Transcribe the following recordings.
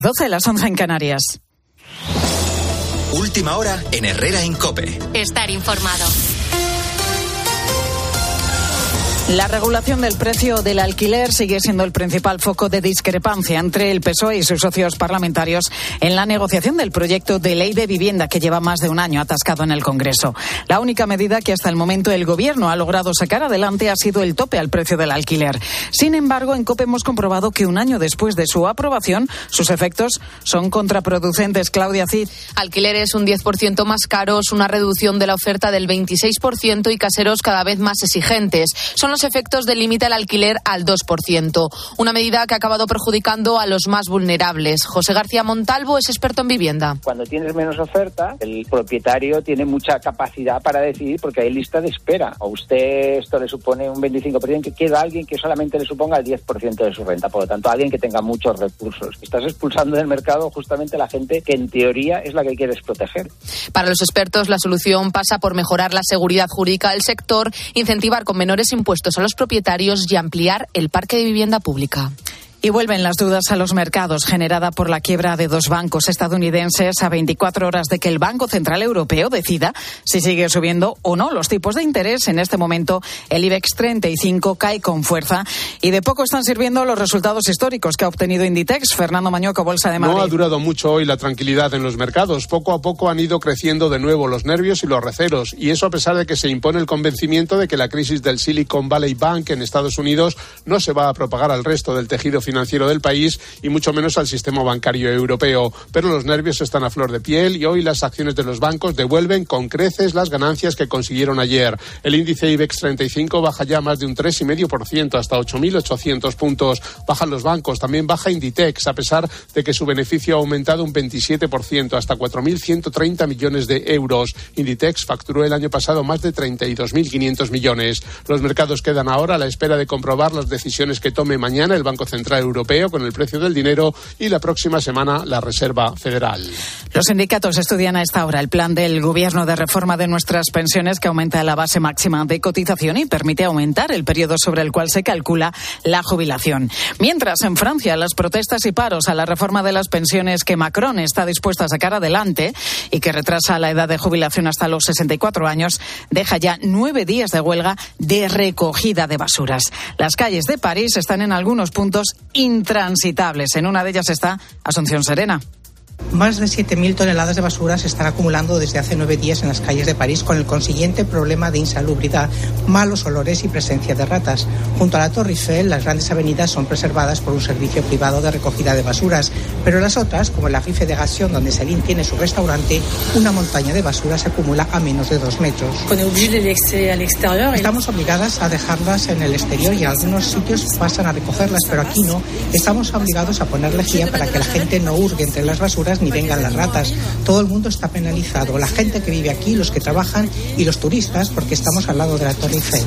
12, las 11 en Canarias. Última hora en Herrera en COPE. Estar informado. La regulación del precio del alquiler sigue siendo el principal foco de discrepancia entre el PSOE y sus socios parlamentarios en la negociación del proyecto de ley de vivienda que lleva más de un año atascado en el Congreso. La única medida que hasta el momento el Gobierno ha logrado sacar adelante ha sido el tope al precio del alquiler. Sin embargo, en COPE hemos comprobado que un año después de su aprobación, sus efectos son contraproducentes. Claudia Cid. Alquileres un 10% más caros, una reducción de la oferta del 26% y caseros cada vez más exigentes. Son los efectos del límite al alquiler al 2%. Una medida que ha acabado perjudicando a los más vulnerables. José García Montalvo es experto en vivienda. Cuando tienes menos oferta, el propietario tiene mucha capacidad para decidir porque hay lista de espera. A usted esto le supone un 25%, que queda alguien que solamente le suponga el 10% de su renta. Por lo tanto, alguien que tenga muchos recursos. Estás expulsando del mercado justamente a la gente que en teoría es la que quieres proteger. Para los expertos, la solución pasa por mejorar la seguridad jurídica del sector, incentivar con menores impuestos a los propietarios y ampliar el parque de vivienda pública. Y vuelven las dudas a los mercados generada por la quiebra de dos bancos estadounidenses a 24 horas de que el Banco Central Europeo decida si sigue subiendo o no los tipos de interés. En este momento el IBEX 35 cae con fuerza y de poco están sirviendo los resultados históricos que ha obtenido Inditex. Fernando Mañoco, Bolsa de Madrid. No ha durado mucho hoy la tranquilidad en los mercados. Poco a poco han ido creciendo de nuevo los nervios y los recelos, y eso a pesar de que se impone el convencimiento de que la crisis del Silicon Valley Bank en Estados Unidos no se va a propagar al resto del tejido financiero del país y mucho menos al sistema bancario europeo. Pero los nervios están a flor de piel y hoy las acciones de los bancos devuelven con creces las ganancias que consiguieron ayer. El índice IBEX 35 baja ya más de un 3,5% hasta 8.800 puntos. Bajan los bancos, también baja Inditex, a pesar de que su beneficio ha aumentado un 27% hasta 4.130 millones de euros. Inditex facturó el año pasado más de 32.500 millones. Los mercados quedan ahora a la espera de comprobar las decisiones que tome mañana el Banco Central Europeo con el precio del dinero y la próxima semana la Reserva Federal. Los sindicatos estudian a esta hora el plan del Gobierno de reforma de nuestras pensiones que aumenta la base máxima de cotización y permite aumentar el periodo sobre el cual se calcula la jubilación. Mientras, en Francia, las protestas y paros a la reforma de las pensiones que Macron está dispuesto a sacar adelante y que retrasa la edad de jubilación hasta los 64 años, deja ya 9 días de huelga de recogida de basuras. Las calles de París están en algunos puntos intransitables. En una de ellas está Asunción Serena. Más de 7.000 toneladas de basura se están acumulando desde hace 9 días en las calles de París, con el consiguiente problema de insalubridad, malos olores y presencia de ratas. Junto a la Torre Eiffel, las grandes avenidas son preservadas por un servicio privado de recogida de basuras, pero las otras, como la Rife de Gation, donde Céline tiene su restaurante, una montaña de basura se acumula a menos de 2 metros. Estamos obligadas a dejarlas en el exterior y en algunos sitios pasan a recogerlas, pero aquí no. Estamos obligados a poner lejía para que la gente no hurgue entre las basuras ni vengan las ratas. Todo el mundo está penalizado, la gente que vive aquí, los que trabajan y los turistas, porque estamos al lado de la Torre Eiffel.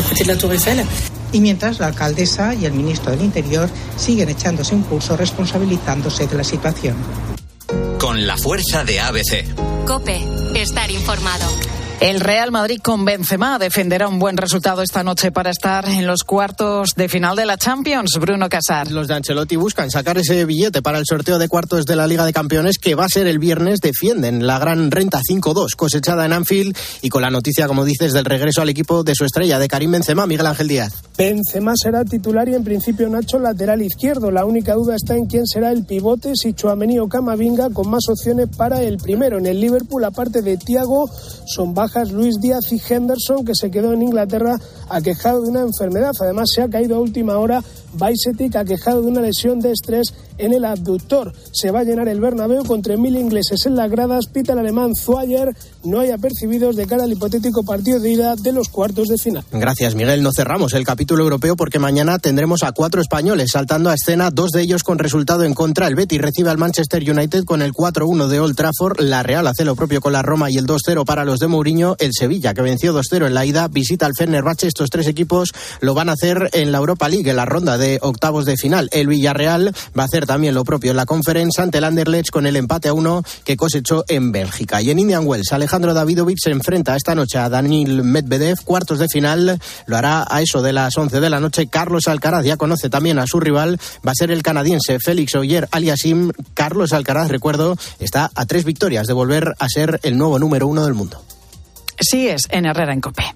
Y mientras, la alcaldesa y el ministro del Interior siguen echándose un pulso, responsabilizándose de la situación. Con la fuerza de ABC. COPE, estar informado. El Real Madrid con Benzema defenderá un buen resultado esta noche para estar en los cuartos de final de la Champions. Bruno Casar. Los de Ancelotti buscan sacar ese billete para el sorteo de cuartos de la Liga de Campeones, que va a ser el viernes. Defienden la gran renta 5-2 cosechada en Anfield y con la noticia, como dices, del regreso al equipo de su estrella, de Karim Benzema. Miguel Ángel Díaz. Benzema será titular y en principio Nacho lateral izquierdo. La única duda está en quién será el pivote, si Tchouaméni o Camavinga, con más opciones para el primero. En el Liverpool, aparte de Thiago, son bajas Luis Díaz y Henderson, que se quedó en Inglaterra aquejado de una enfermedad. Además, se ha caído a última hora Bajcetic, aquejado de una lesión de estrés en el abductor. Se va a llenar el Bernabéu con 3.000 ingleses en las gradas. Pita el alemán Zuayer. No hay apercibidos de cara al hipotético partido de ida de los cuartos de final. Gracias, Miguel. No cerramos el capítulo europeo porque mañana tendremos a 4 españoles saltando a escena, 2 de ellos con resultado en contra. El Betis recibe al Manchester United con el 4-1 de Old Trafford. La Real hace lo propio con la Roma y el 2-0 para los de Mourinho. El Sevilla, que venció 2-0 en la ida, visita al Fenerbahce. Estos 3 equipos lo van a hacer en la Europa League, en la ronda de de octavos de final. El Villarreal va a hacer también lo propio en la Conference ante el Anderlecht con el empate a 1 que cosechó en Bélgica. Y en Indian Wells, Alejandro Davidovich se enfrenta esta noche a Daniil Medvedev, cuartos de final. Lo hará a eso de las 11 de la noche. Carlos Alcaraz ya conoce también a su rival. Va a ser el canadiense Félix Auger-Aliassime. Carlos Alcaraz, recuerdo, está a 3 victorias de volver a ser el nuevo número 1 del mundo. Sí es en Herrera en COPE.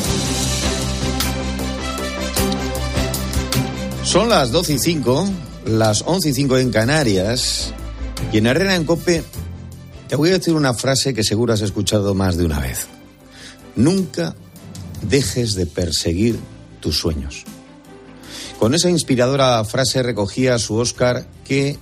Son las 12:05, las 11:05 en Canarias, y en Herrera en COPE te voy a decir una frase que seguro has escuchado más de una vez. Nunca dejes de perseguir tus sueños. Con esa inspiradora frase recogía su Oscar que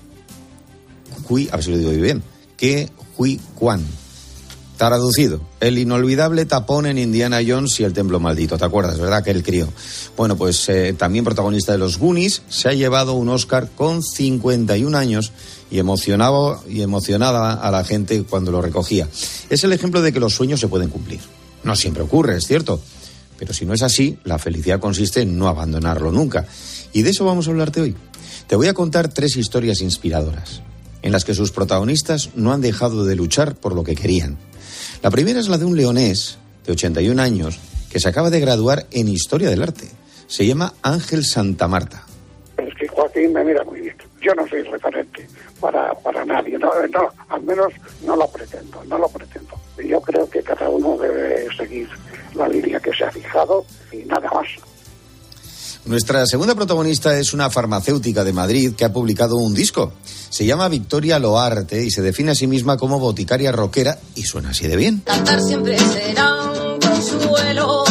a ver si lo digo bien, que Hui Kwan. Traducido, el inolvidable tapón en Indiana Jones y el templo maldito. ¿Te acuerdas, verdad? Que el crío. Bueno, pues también protagonista de los Goonies, se ha llevado un Oscar con 51 años y emocionaba a la gente cuando lo recogía. Es el ejemplo de que los sueños se pueden cumplir. No siempre ocurre, es cierto. Pero si no es así, la felicidad consiste en no abandonarlo nunca. Y de eso vamos a hablarte hoy. Te voy a contar 3 historias inspiradoras, en las que sus protagonistas no han dejado de luchar por lo que querían. La primera es la de un leonés de 81 años que se acaba de graduar en Historia del Arte. Se llama Ángel Santamarta. Es que Joaquín me mira muy bien. Yo no soy referente para nadie. No, al menos no lo pretendo. Yo creo que cada uno debe seguir la línea que se ha fijado y nada más. Nuestra segunda protagonista es una farmacéutica de Madrid que ha publicado un disco. Se llama Victoria Loarte y se define a sí misma como boticaria rockera y suena así de bien. Cantar siempre será un consuelo,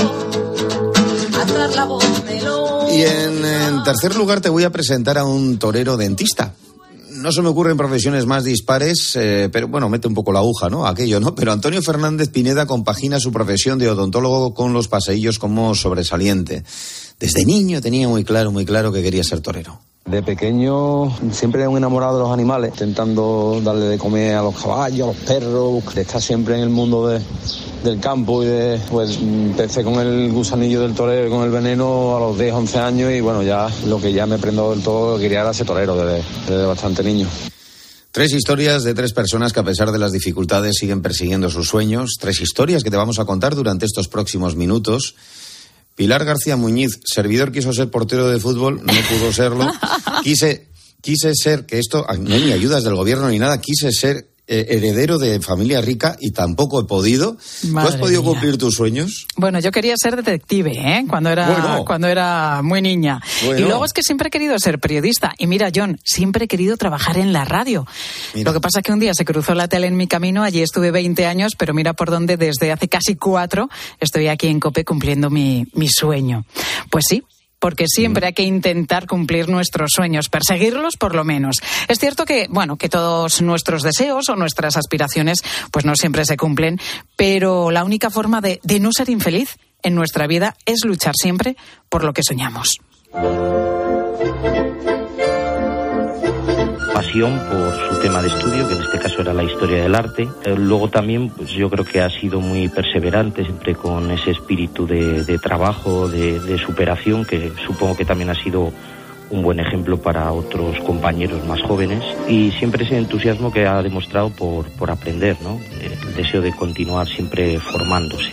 alzar la voz melódica. Y en tercer lugar te voy a presentar a un torero dentista. No se me ocurren profesiones más dispares, pero bueno, mete un poco la aguja, ¿no? Aquello, ¿no? Pero Antonio Fernández Pineda compagina su profesión de odontólogo con los paseillos como sobresaliente. Desde niño tenía muy claro que quería ser torero. De pequeño siempre un enamorado de los animales, intentando darle de comer a los caballos, a los perros, de estar siempre en el mundo del campo y pues empecé con el gusanillo del torero y con el veneno a los 10, 11 años y bueno, ya lo que ya me prendó del todo quería era ser torero desde bastante niño. 3 historias de 3 personas que a pesar de las dificultades siguen persiguiendo sus sueños. 3 historias que te vamos a contar durante estos próximos minutos. Pilar García Muñiz, servidor, quiso ser portero de fútbol, no pudo serlo. Quise ser, que esto, no hay ni ayudas del gobierno ni nada, quise ser heredero de familia rica y tampoco he podido. ¿Tú has podido cumplir tus sueños? Bueno, yo quería ser detective, cuando era muy niña. Bueno. Y luego es que siempre he querido ser periodista. Y mira, John, siempre he querido trabajar en la radio. Mira. Lo que pasa es que un día se cruzó la tele en mi camino, allí estuve 20 años, pero mira por dónde desde hace casi 4 estoy aquí en COPE cumpliendo mi sueño. Pues sí. Porque siempre hay que intentar cumplir nuestros sueños, perseguirlos por lo menos. Es cierto que, que todos nuestros deseos o nuestras aspiraciones, pues no siempre se cumplen, pero la única forma de no ser infeliz en nuestra vida es luchar siempre por lo que soñamos. Pasión por su tema de estudio, que en este caso era la historia del arte. Luego también, pues yo creo que ha sido muy perseverante, siempre con ese espíritu de trabajo, de superación, que supongo que también ha sido un buen ejemplo para otros compañeros más jóvenes. Y siempre ese entusiasmo que ha demostrado por aprender, ¿no? El deseo de continuar siempre formándose.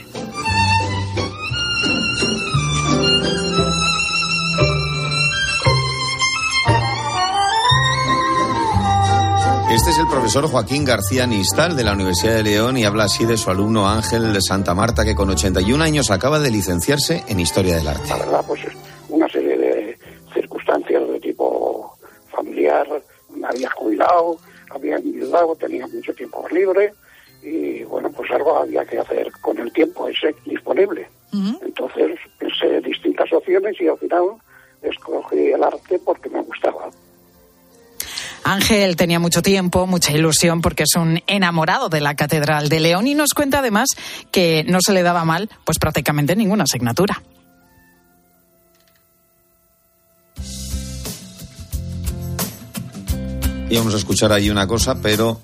Este es el profesor Joaquín García Nistal de la Universidad de León y habla así de su alumno Ángel de Santamarta, que con 81 años acaba de licenciarse en Historia del Arte. La verdad, pues una serie de circunstancias de tipo familiar, me había jubilado, había enviudado, tenía mucho tiempo libre y bueno, pues algo había que hacer con el tiempo ese disponible. Uh-huh. Entonces pensé distintas opciones y al final escogí el arte porque me gustaba. Ángel tenía mucho tiempo, mucha ilusión, porque es un enamorado de la Catedral de León y nos cuenta además que no se le daba mal pues prácticamente ninguna asignatura. Íbamos a escuchar ahí una cosa, pero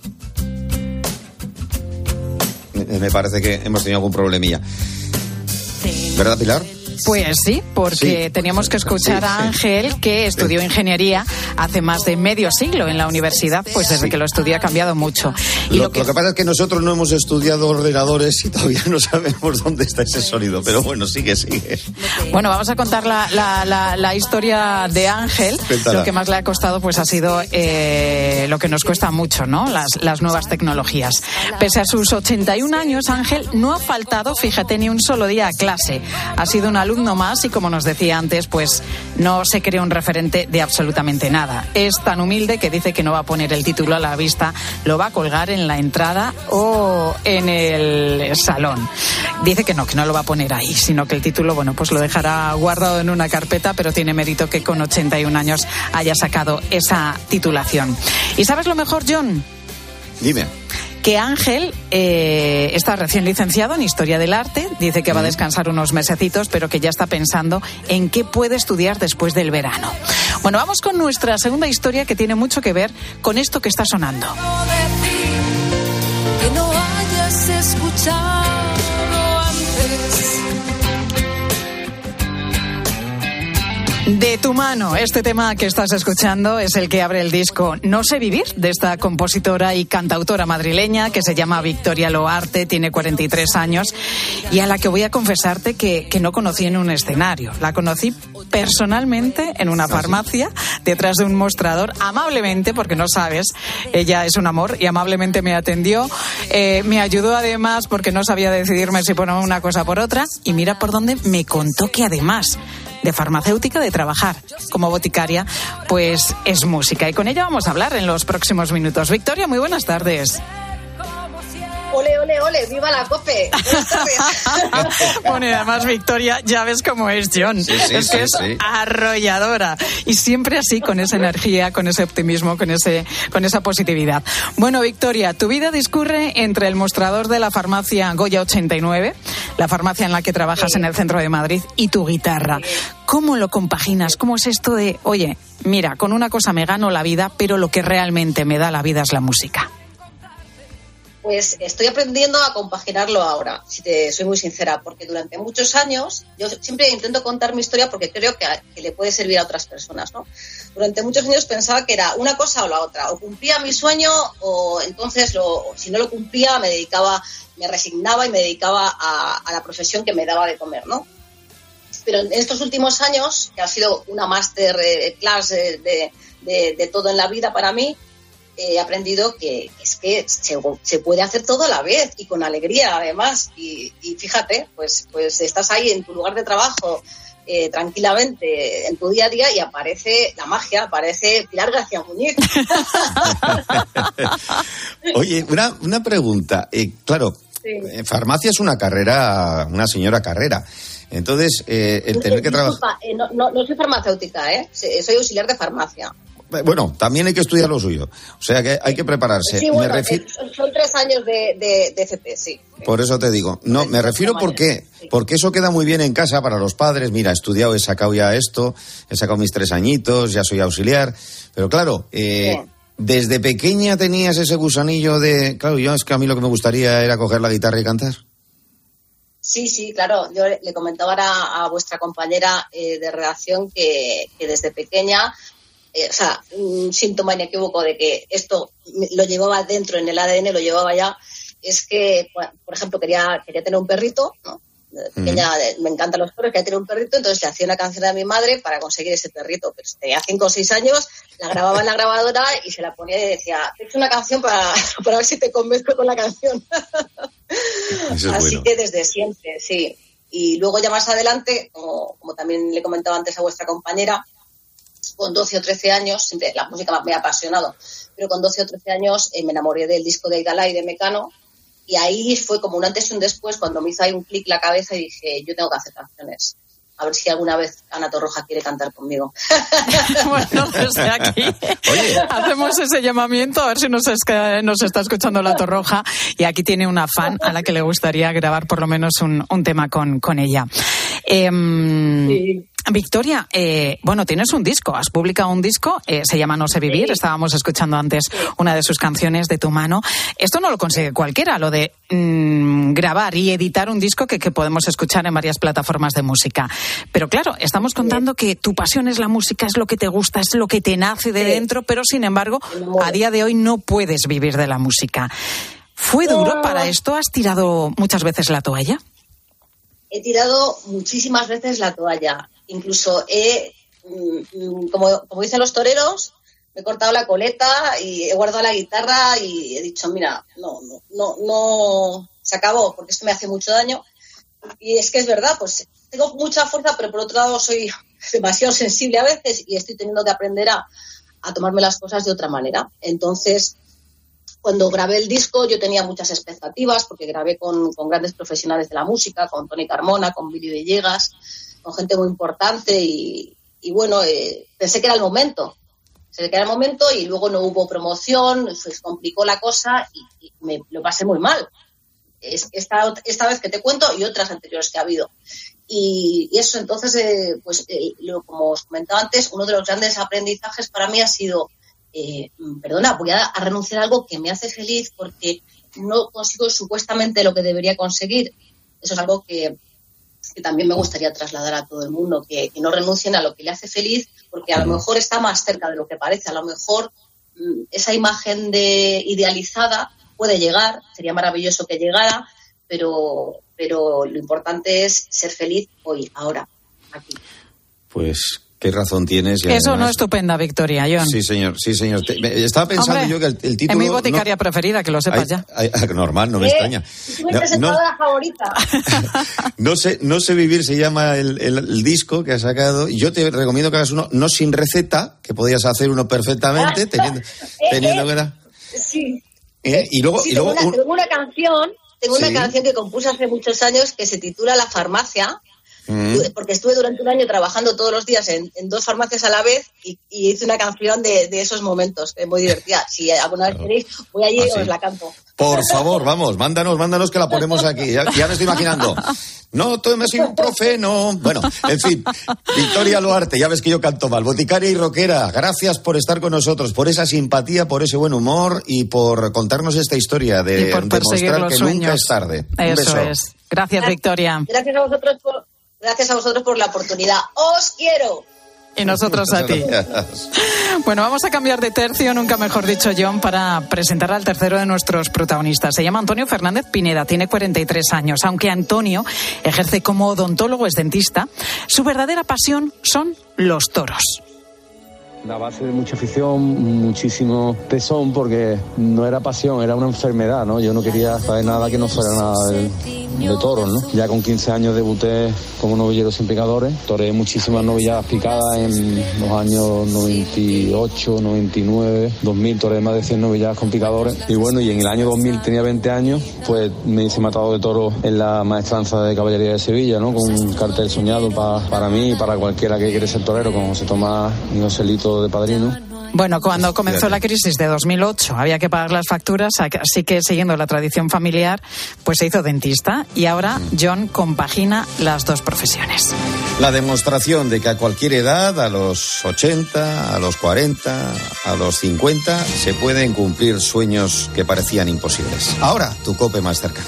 me parece que hemos tenido algún problemilla. ¿Verdad, Pilar? Pues sí, porque teníamos que escuchar a Ángel, que estudió ingeniería hace más de medio siglo en la universidad, pues desde que lo estudió ha cambiado mucho. Y lo que pasa es que nosotros no hemos estudiado ordenadores y todavía no sabemos dónde está ese sonido, pero bueno, sigue. Bueno, vamos a contar la historia de Ángel. Cuéntala. Lo que más le ha costado pues ha sido lo que nos cuesta mucho, ¿no? Las nuevas tecnologías. Pese a sus 81 años, Ángel no ha faltado, fíjate, ni un solo día a clase. Ha sido un alumno más y, como nos decía antes, pues no se cree un referente de absolutamente nada. Es tan humilde que dice que no va a poner el título a la vista, lo va a colgar en la entrada o en el salón. Dice que no lo va a poner ahí, sino que el título, bueno, pues lo dejará guardado en una carpeta, pero tiene mérito que con 81 años haya sacado esa titulación. ¿Y sabes lo mejor, John? Dime. Que Ángel está recién licenciado en Historia del Arte, dice que va a descansar unos mesecitos, pero que ya está pensando en qué puede estudiar después del verano. Bueno, vamos con nuestra segunda historia, que tiene mucho que ver con esto que está sonando. Que no hayas escuchado antes. De tu mano, este tema que estás escuchando es el que abre el disco No sé vivir, de esta compositora y cantautora madrileña que se llama Victoria Loarte, tiene 43 años, y a la que voy a confesarte que no conocí en un escenario. La conocí personalmente en una farmacia, detrás de un mostrador, amablemente, porque no sabes, ella es un amor y amablemente me atendió, me ayudó además porque no sabía decidirme si poner una cosa por otra, y mira por dónde me contó que además de farmacéutica, de trabajar como boticaria, pues es música. Y con ella vamos a hablar en los próximos minutos. Victoria, muy buenas tardes. Ole, ole, ole, viva la COPE. Bueno, y además Victoria, ya ves cómo es, John. Es arrolladora. Y siempre así, con esa energía, con ese optimismo, con esa positividad. Bueno, Victoria, tu vida discurre entre el mostrador de la farmacia Goya 89, la farmacia en la que trabajas en el centro de Madrid, y tu guitarra. ¿Cómo lo compaginas? ¿Cómo es esto de, oye, mira, con una cosa me gano la vida, pero lo que realmente me da la vida es la música? Pues estoy aprendiendo a compaginarlo ahora, si te soy muy sincera, porque durante muchos años, yo siempre intento contar mi historia porque creo que le puede servir a otras personas, ¿no? Durante muchos años pensaba que era una cosa o la otra, o cumplía mi sueño o entonces si no lo cumplía me resignaba y me dedicaba a la profesión que me daba de comer, ¿no? Pero en estos últimos años, que ha sido una master class de todo en la vida para mí, he aprendido que es que se puede hacer todo a la vez y con alegría además, y fíjate, pues estás ahí en tu lugar de trabajo tranquilamente en tu día a día y aparece la magia, aparece Pilar García Muñiz. Oye, una pregunta, claro, sí. Farmacia es una señora carrera. Entonces, el tener que trabajar... No soy farmacéutica, soy auxiliar de farmacia. Bueno, también hay que estudiar lo suyo. O sea que hay que prepararse. Sí, bueno, son 3 años de FP, sí. Por eso te digo. No, me refiero porque eso queda muy bien en casa para los padres. Mira, he estudiado, he sacado ya esto, he sacado mis 3 añitos, ya soy auxiliar. Pero claro, desde pequeña tenías ese gusanillo de... Claro, es que a mí lo que me gustaría era coger la guitarra y cantar. Sí, claro. Yo le comentaba a vuestra compañera de redacción que desde pequeña... un síntoma inequívoco de que esto lo llevaba dentro en el ADN, lo llevaba ya, es que, por ejemplo, quería tener un perrito, ¿no? De pequeña, me encantan los perros, quería tener un perrito, entonces le hacía una canción a mi madre para conseguir ese perrito. Pero tenía 5 o 6 años, la grababa en la grabadora y se la ponía y decía, he hecho una canción para ver si te convenzco con la canción. Así bueno. Que desde siempre, sí. Y luego ya más adelante, como también le comentaba antes a vuestra compañera, con 12 o 13 años, siempre la música me ha apasionado, pero con 12 o 13 años me enamoré del disco de Aidala y de Mecano, y ahí fue como un antes y un después cuando me hizo ahí un clic la cabeza y dije, yo tengo que hacer canciones. A ver si alguna vez Ana Torroja quiere cantar conmigo. Bueno, desde aquí hacemos ese llamamiento, a ver si nos está escuchando la Torroja, y aquí tiene una fan a la que le gustaría grabar por lo menos un tema con ella. Sí. Victoria, tienes un disco, has publicado un disco, se llama No sé vivir, estábamos escuchando antes una de sus canciones de tu mano. Esto no lo consigue cualquiera, lo de grabar y editar un disco que podemos escuchar en varias plataformas de música. Pero claro, estamos contando que tu pasión es la música, es lo que te gusta, es lo que te nace de dentro, pero sin embargo, a día de hoy no puedes vivir de la música. ¿Fue duro para esto? ¿Has tirado muchas veces la toalla? He tirado muchísimas veces la toalla. Incluso como dicen los toreros, me he cortado la coleta y he guardado la guitarra y he dicho, mira, no, se acabó, porque esto me hace mucho daño. Y es que es verdad, pues tengo mucha fuerza, pero por otro lado soy demasiado sensible a veces y estoy teniendo que aprender a tomarme las cosas de otra manera. Entonces, cuando grabé el disco yo tenía muchas expectativas, porque grabé con grandes profesionales de la música, con Tony Carmona, con Billy Villegas, con gente muy importante y pensé que era el momento. Y luego no hubo promoción, se complicó la cosa y me lo pasé muy mal. Esta vez que te cuento y otras anteriores que ha habido. Y eso, entonces, como os comentaba antes, uno de los grandes aprendizajes para mí ha sido, voy a renunciar a algo que me hace feliz porque no consigo supuestamente lo que debería conseguir. Eso es algo que también me gustaría trasladar a todo el mundo, que no renuncien a lo que le hace feliz, porque a lo mejor está más cerca de lo que parece. A lo mejor esa imagen idealizada puede llegar, sería maravilloso que llegara, pero lo importante es ser feliz hoy, ahora, aquí. Pues qué razón tienes. Eso además, no es estupenda, Victoria, John. Sí, señor. Estaba pensando, hombre, yo que el título... Es mi boticaria preferida, que lo sepas ya. Normal, no me extraña. Es mi presentadora favorita. No sé vivir, se llama el disco que has sacado. Yo te recomiendo que hagas uno, no sin receta, que podías hacer uno perfectamente, teniendo que dar. Sí. Y luego, tengo una canción que compuse hace muchos años que se titula La Farmacia. Porque estuve durante un año trabajando todos los días en 2 farmacias a la vez y hice una canción de esos momentos, muy divertida. Si alguna vez queréis, voy allí y os la canto. Por favor, vamos, mándanos que la ponemos aquí. Ya me estoy imaginando. No tomes ibuprofeno. Bueno, en fin, Victoria Luarte, ya ves que yo canto mal. Boticaria y rockera, gracias por estar con nosotros, por esa simpatía, por ese buen humor y por contarnos esta historia de demostrar que sueños. Nunca es tarde. Un beso. Es. Gracias, Victoria. Gracias a vosotros por la oportunidad. ¡Os quiero! Y nosotros a ti. Bueno, vamos a cambiar de tercio, nunca mejor dicho, John, para presentar al tercero de nuestros protagonistas. Se llama Antonio Fernández Pineda, tiene 43 años. Aunque Antonio ejerce como odontólogo, es dentista, su verdadera pasión son los toros. La base de mucha afición, muchísimo tesón, porque no era pasión, era una enfermedad, ¿no? Yo no quería saber nada que no fuera nada de toros, ¿no? Ya con 15 años debuté como novillero sin picadores, toreé muchísimas novilladas picadas en los años 98, 99, 2000, toreé más de 100 novilladas con picadores. Y bueno, y en el año 2000 tenía 20 años, pues me hice matador de toros en la maestranza de caballería de Sevilla, ¿no? Con un cartel soñado para mí y para cualquiera que quiere ser torero, con José Tomás y Joselito de padrino. Bueno, cuando comenzó la crisis de 2008 había que pagar las facturas, así que siguiendo la tradición familiar, pues se hizo dentista y ahora John compagina las 2 profesiones. La demostración de que a cualquier edad, a los 80, a los 40, a los 50, se pueden cumplir sueños que parecían imposibles. Ahora, tu COPE más cercana.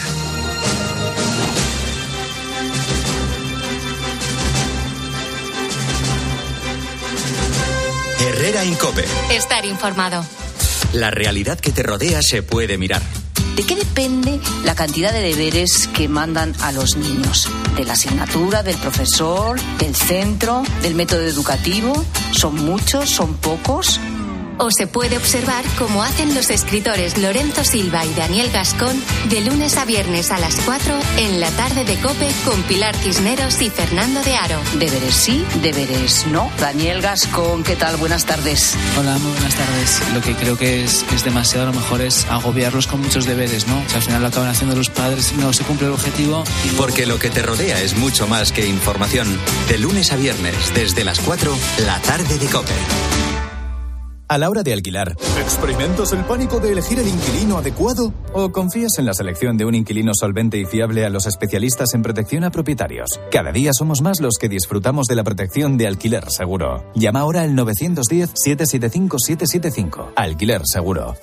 Herrera en COPE. Estar informado. La realidad que te rodea se puede mirar. ¿De qué depende la cantidad de deberes que mandan a los niños? ¿De la asignatura, del profesor, del centro, del método educativo? ¿Son muchos? ¿Son pocos? O se puede observar cómo hacen los escritores Lorenzo Silva y Daniel Gascón de lunes a viernes a las 4 en la tarde de COPE con Pilar Cisneros y Fernando de Aro. Deberes sí, deberes no. Daniel Gascón, ¿qué tal? Buenas tardes. Hola, muy buenas tardes. Lo que creo que es demasiado, a lo mejor es agobiarlos con muchos deberes, ¿no? O sea, al final lo acaban haciendo los padres, no se cumple el objetivo. Porque lo que te rodea es mucho más que información. De lunes a viernes, desde las 4, la tarde de COPE. a la hora de alquilar. ¿Experimentas el pánico de elegir el inquilino adecuado? ¿O confías en la selección de un inquilino solvente y fiable a los especialistas en protección a propietarios? Cada día somos más los que disfrutamos de la protección de Alquiler Seguro. Llama ahora al 910-775-775. Alquiler Seguro.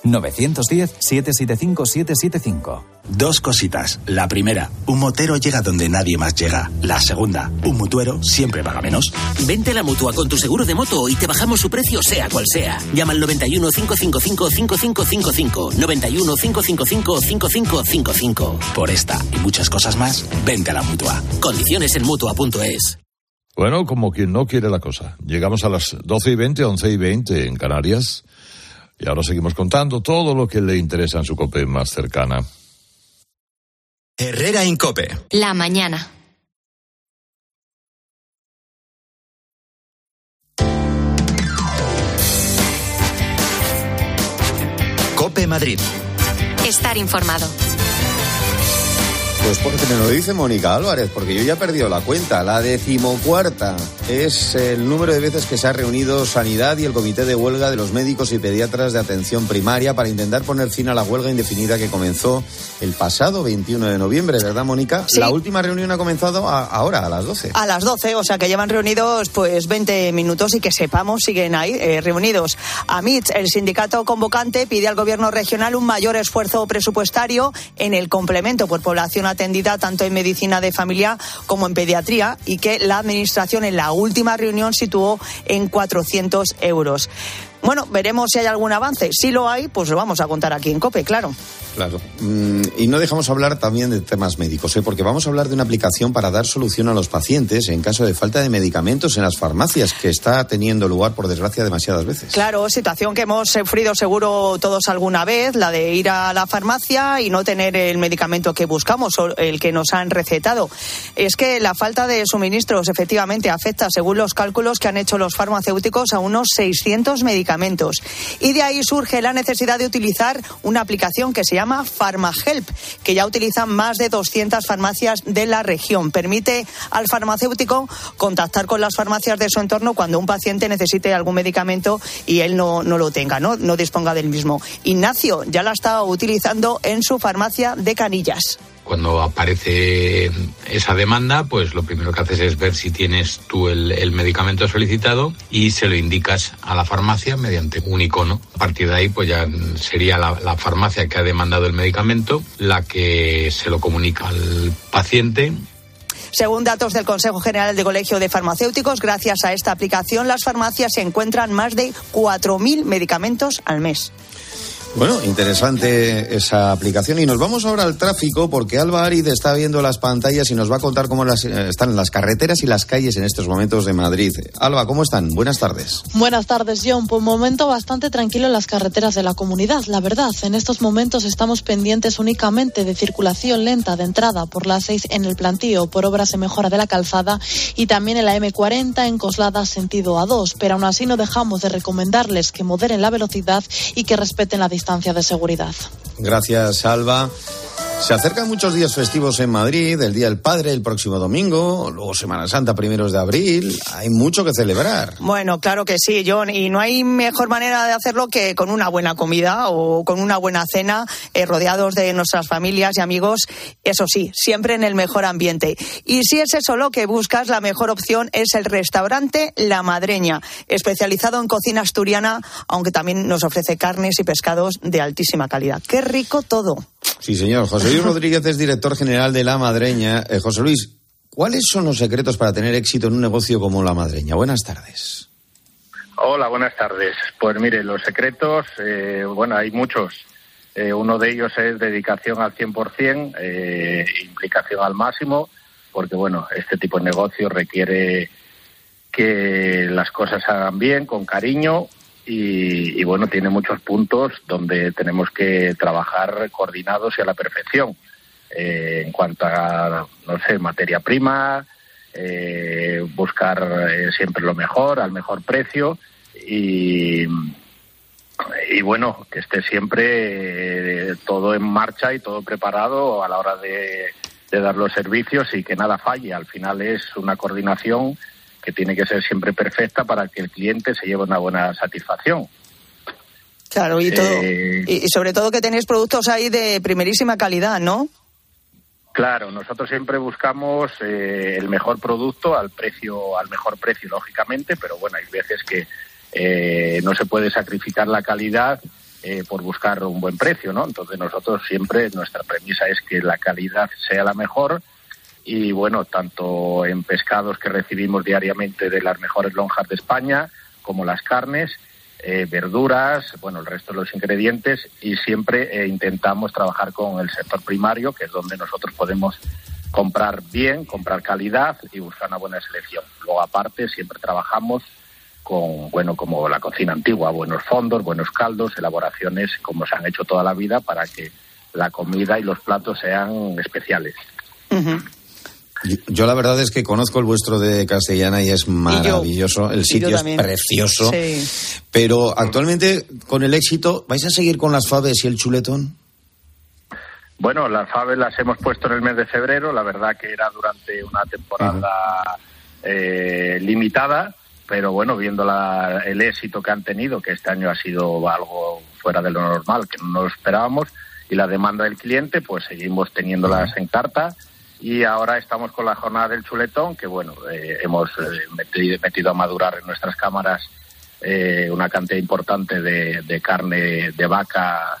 910-775-775. Dos cositas. La primera, un motero llega donde nadie más llega. La segunda, un mutuero siempre paga menos. Vente a la Mutua con tu seguro de moto y te bajamos su precio sea cual sea. Llama al 91 555 5555. 91 555 5555. Por esta y muchas cosas más, vente a la Mutua. Condiciones en Mutua.es. Bueno, como quien no quiere la cosa. Llegamos a las 12:20, 11:20 en Canarias. Y ahora seguimos contando todo lo que le interesa en su COPE más cercana. Herrera Incope. La mañana. COPE Madrid. Estar informado. Pues porque me lo dice Mónica Álvarez, porque yo ya he perdido la cuenta. La 14ª es el número de veces que se ha reunido Sanidad y el Comité de Huelga de los Médicos y Pediatras de Atención Primaria para intentar poner fin a la huelga indefinida que comenzó el pasado 21 de noviembre, ¿verdad, Mónica? Sí. La última reunión ha comenzado ahora, a las 12. A las 12, o sea que llevan reunidos pues 20 minutos y que sepamos siguen ahí reunidos. AMITS, el sindicato convocante, pide al Gobierno regional un mayor esfuerzo presupuestario en el complemento por población atendida tanto en medicina de familia como en pediatría y que la Administración en la última reunión situó en 400 euros. Bueno, veremos si hay algún avance. Si lo hay, pues lo vamos a contar aquí en COPE, claro. Claro. Y no dejamos hablar también de temas médicos, porque vamos a hablar de una aplicación para dar solución a los pacientes en caso de falta de medicamentos en las farmacias, que está teniendo lugar, por desgracia, demasiadas veces. Claro, situación que hemos sufrido seguro todos alguna vez, la de ir a la farmacia y no tener el medicamento que buscamos o el que nos han recetado. Es que la falta de suministros efectivamente afecta, según los cálculos que han hecho los farmacéuticos, a unos 600 medicamentos. Y de ahí surge la necesidad de utilizar una aplicación que se llama PharmaHelp, que ya utilizan más de 200 farmacias de la región. Permite al farmacéutico contactar con las farmacias de su entorno cuando un paciente necesite algún medicamento y él no lo tenga, no disponga del mismo. Ignacio ya la está utilizando en su farmacia de Canillas. Cuando aparece esa demanda, pues lo primero que haces es ver si tienes tú el medicamento solicitado y se lo indicas a la farmacia mediante un icono. A partir de ahí, pues ya sería la farmacia que ha demandado el medicamento la que se lo comunica al paciente. Según datos del Consejo General de Colegio de Farmacéuticos, gracias a esta aplicación, las farmacias se encuentran más de 4.000 medicamentos al mes. Bueno, interesante esa aplicación. Y nos vamos ahora al tráfico, porque Alba Arid está viendo las pantallas y nos va a contar cómo están las carreteras y las calles en estos momentos de Madrid. Alba, ¿cómo están? Buenas tardes. Buenas tardes, John. Por un momento bastante tranquilo en las carreteras de la comunidad. La verdad, en estos momentos estamos pendientes únicamente de circulación lenta de entrada por la 6 en el Plantío, por obras de mejora de la calzada, y también en la M40 en Coslada sentido A2. Pero aún así no dejamos de recomendarles que moderen la velocidad y que respeten la distancia de seguridad. Gracias, Alba. Se acercan muchos días festivos en Madrid, el Día del Padre el próximo domingo, luego Semana Santa, 1 de abril. Hay mucho que celebrar. Bueno, claro que sí, John, y no hay mejor manera de hacerlo que con una buena comida o con una buena cena, rodeados de nuestras familias y amigos, eso sí, siempre en el mejor ambiente. Y si es eso lo que buscas, la mejor opción es el restaurante La Madreña, especializado en cocina asturiana, aunque también nos ofrece carnes y pescados de altísima calidad. ¡Qué rico todo! Sí, señor. José Luis Rodríguez es director general de La Madreña. José Luis, ¿cuáles son los secretos para tener éxito en un negocio como La Madreña? Buenas tardes. Hola, buenas tardes. Pues mire, los secretos, hay muchos. Uno de ellos es dedicación al 100%, implicación al máximo, porque este tipo de negocio requiere que las cosas se hagan bien, con cariño. Y tiene muchos puntos donde tenemos que trabajar coordinados y a la perfección, en cuanto a, materia prima, buscar siempre lo mejor, al mejor precio y que esté siempre todo en marcha y todo preparado a la hora de dar los servicios y que nada falle. Al final es una coordinación que tiene que ser siempre perfecta para que el cliente se lleve una buena satisfacción. Claro, y todo, y sobre todo que tenéis productos ahí de primerísima calidad, ¿no? Claro, nosotros siempre buscamos el mejor producto al mejor precio, lógicamente, pero bueno, hay veces que no se puede sacrificar la calidad por buscar un buen precio, ¿no? Entonces nosotros siempre, nuestra premisa es que la calidad sea la mejor y bueno, tanto en pescados que recibimos diariamente de las mejores lonjas de España, como las carnes, verduras, bueno, el resto de los ingredientes, y siempre intentamos trabajar con el sector primario, que es donde nosotros podemos comprar bien, comprar calidad y buscar una buena selección. Luego, aparte, siempre trabajamos con, bueno, como la cocina antigua, buenos fondos, buenos caldos, elaboraciones como se han hecho toda la vida para que la comida y los platos sean especiales. Uh-huh. Yo la verdad es que conozco el vuestro de Castellana y es maravilloso. El sitio es precioso. Sí. Pero actualmente, con el éxito, ¿vais a seguir con las faves y el chuletón? Bueno, las faves las hemos puesto en el mes de febrero. La verdad que era durante una temporada limitada, pero bueno, viendo el éxito que han tenido, que este año ha sido algo fuera de lo normal, que no lo esperábamos, y la demanda del cliente, pues seguimos teniéndolas en carta. Y ahora estamos con la jornada del chuletón, que bueno, hemos metido a madurar en nuestras cámaras una cantidad importante de carne de vaca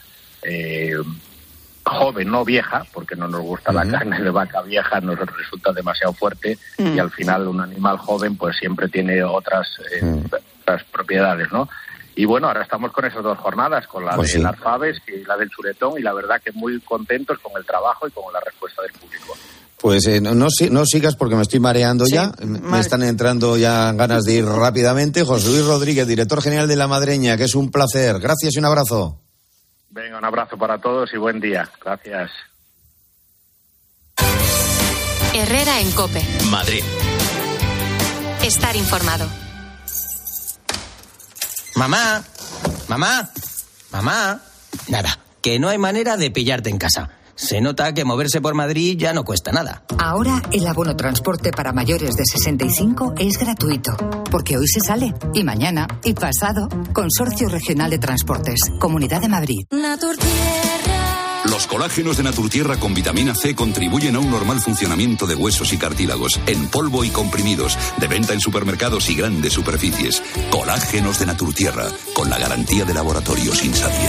joven, no vieja, porque no nos gusta la carne de vaca vieja, nos resulta demasiado fuerte y al final un animal joven pues siempre tiene otras propiedades, ¿no? Y bueno, ahora estamos con esas dos jornadas, con la de las faves y la del chuletón, y la verdad que muy contentos con el trabajo y con la respuesta del público. Pues no sigas porque me estoy mareando ya. Me están entrando ya ganas de ir rápidamente. José Luis Rodríguez, director general de La Madreña, que es un placer. Gracias y un abrazo. Venga, un abrazo para todos y buen día. Gracias. Herrera en COPE. Madrid. Estar informado. Mamá. Nada, que no hay manera de pillarte en casa. Se nota que moverse por Madrid ya no cuesta nada. Ahora el abono transporte para mayores de 65 es gratuito, porque hoy se sale, y mañana, y pasado. Consorcio Regional de Transportes, Comunidad de Madrid. Los colágenos de Naturtierra con vitamina C contribuyen a un normal funcionamiento de huesos y cartílagos, en polvo y comprimidos, de venta en supermercados y grandes superficies. Colágenos de Naturtierra, con la garantía de Laboratorios Insadiet.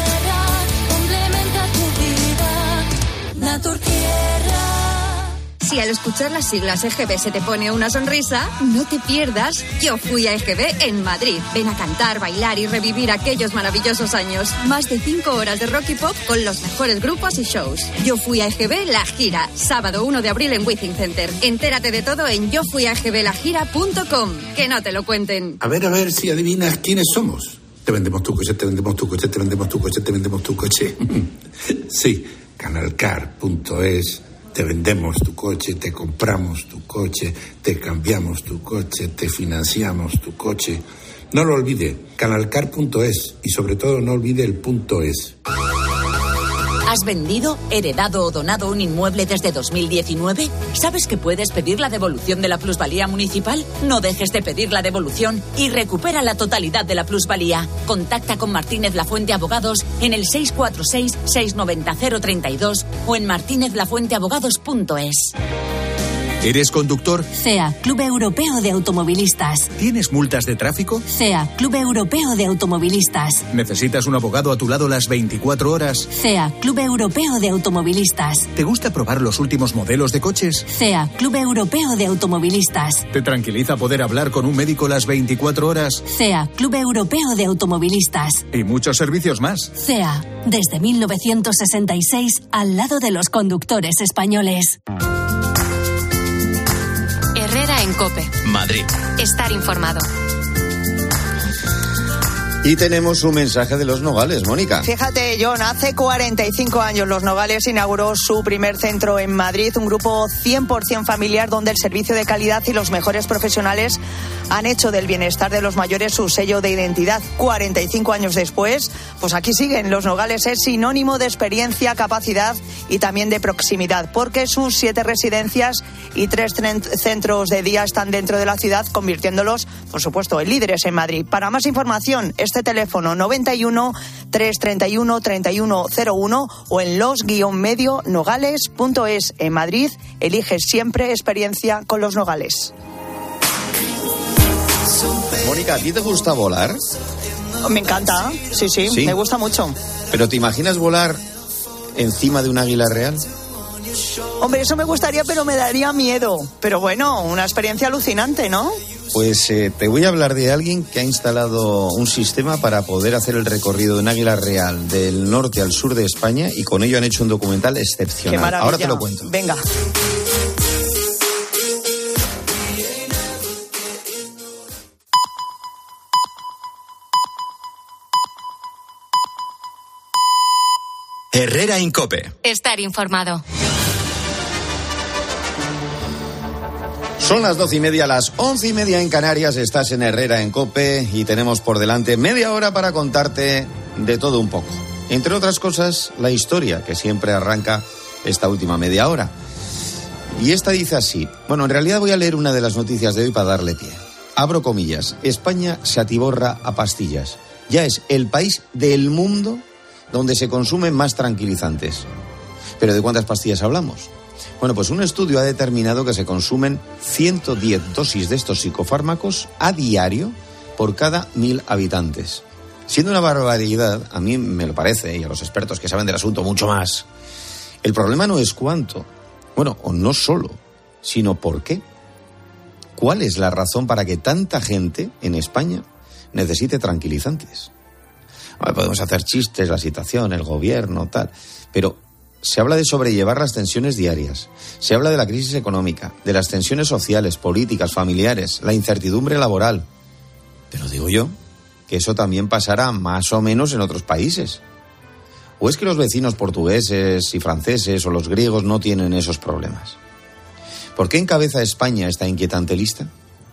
Si al escuchar las siglas EGB se te pone una sonrisa, no te pierdas Yo Fui a EGB en Madrid. Ven a cantar, bailar y revivir aquellos maravillosos años. Más de 5 horas de rock y pop con los mejores grupos y shows. Yo Fui a EGB La Gira, sábado 1 de abril en Withing Center. Entérate de todo en yofuiaegblagira.com. Que no te lo cuenten. A ver si adivinas quiénes somos. Te vendemos tu coche, te vendemos tu coche, te vendemos tu coche, te vendemos tu coche. Sí, Canalcar.es. Te vendemos tu coche, te compramos tu coche, te cambiamos tu coche, te financiamos tu coche. No lo olvide, Canalcar.es, y sobre todo no olvide el .es. ¿Has vendido, heredado o donado un inmueble desde 2019? ¿Sabes que puedes pedir la devolución de la plusvalía municipal? No dejes de pedir la devolución y recupera la totalidad de la plusvalía. Contacta con Martínez Lafuente Abogados en el 646-690-032 o en martinezlafuenteabogados.es. ¿Eres conductor? CEA, Club Europeo de Automovilistas. ¿Tienes multas de tráfico? CEA, Club Europeo de Automovilistas. ¿Necesitas un abogado a tu lado las 24 horas? CEA, Club Europeo de Automovilistas. ¿Te gusta probar los últimos modelos de coches? CEA, Club Europeo de Automovilistas. ¿Te tranquiliza poder hablar con un médico las 24 horas? CEA, Club Europeo de Automovilistas. Y muchos servicios más. CEA, desde 1966, al lado de los conductores españoles. Herrera en COPE. Madrid. Estar informado. Y tenemos un mensaje de Los Nogales, Mónica. Fíjate, John, hace 45 años Los Nogales inauguró su primer centro en Madrid, un grupo 100% familiar donde el servicio de calidad y los mejores profesionales han hecho del bienestar de los mayores su sello de identidad. 45 años después, pues aquí siguen. Los Nogales es sinónimo de experiencia, capacidad y también de proximidad, porque sus 7 residencias y 3 centros de día están dentro de la ciudad, convirtiéndolos, por supuesto, en líderes en Madrid. Para más información, este teléfono 91 331 3101 o en los-medios-nogales.es. En Madrid, eliges siempre experiencia con Los Nogales. Mónica, ¿a ti te gusta volar? Me encanta, sí, me gusta mucho. ¿Pero te imaginas volar encima de un águila real? Hombre, eso me gustaría, pero me daría miedo. Pero bueno, una experiencia alucinante, ¿no? Pues te voy a hablar de alguien que ha instalado un sistema para poder hacer el recorrido de un águila real del norte al sur de España, y con ello han hecho un documental excepcional. Qué maravilla. Ahora te lo cuento. Venga. Herrera en COPE. Estar informado. Son las 12:30, las 11:30 en Canarias. Estás en Herrera en COPE y tenemos por delante media hora para contarte de todo un poco. Entre otras cosas, la historia que siempre arranca esta última media hora. Y esta dice así. Bueno, en realidad voy a leer una de las noticias de hoy para darle pie. Abro comillas. España se atiborra a pastillas. Ya es el país del mundo donde se consumen más tranquilizantes. ¿Pero de cuántas pastillas hablamos? Bueno, pues un estudio ha determinado que se consumen 110 dosis de estos psicofármacos a diario por cada 1.000 habitantes. Siendo una barbaridad, a mí me lo parece, y a los expertos que saben del asunto mucho más, el problema no es cuánto, bueno, o no solo, sino por qué. ¿Cuál es la razón para que tanta gente en España necesite tranquilizantes? Podemos hacer chistes, la situación, el gobierno, tal, pero se habla de sobrellevar las tensiones diarias, se habla de la crisis económica, de las tensiones sociales, políticas, familiares, la incertidumbre laboral. Pero digo yo que eso también pasará más o menos en otros países. ¿O es que los vecinos portugueses y franceses o los griegos no tienen esos problemas? ¿Por qué encabeza España esta inquietante lista?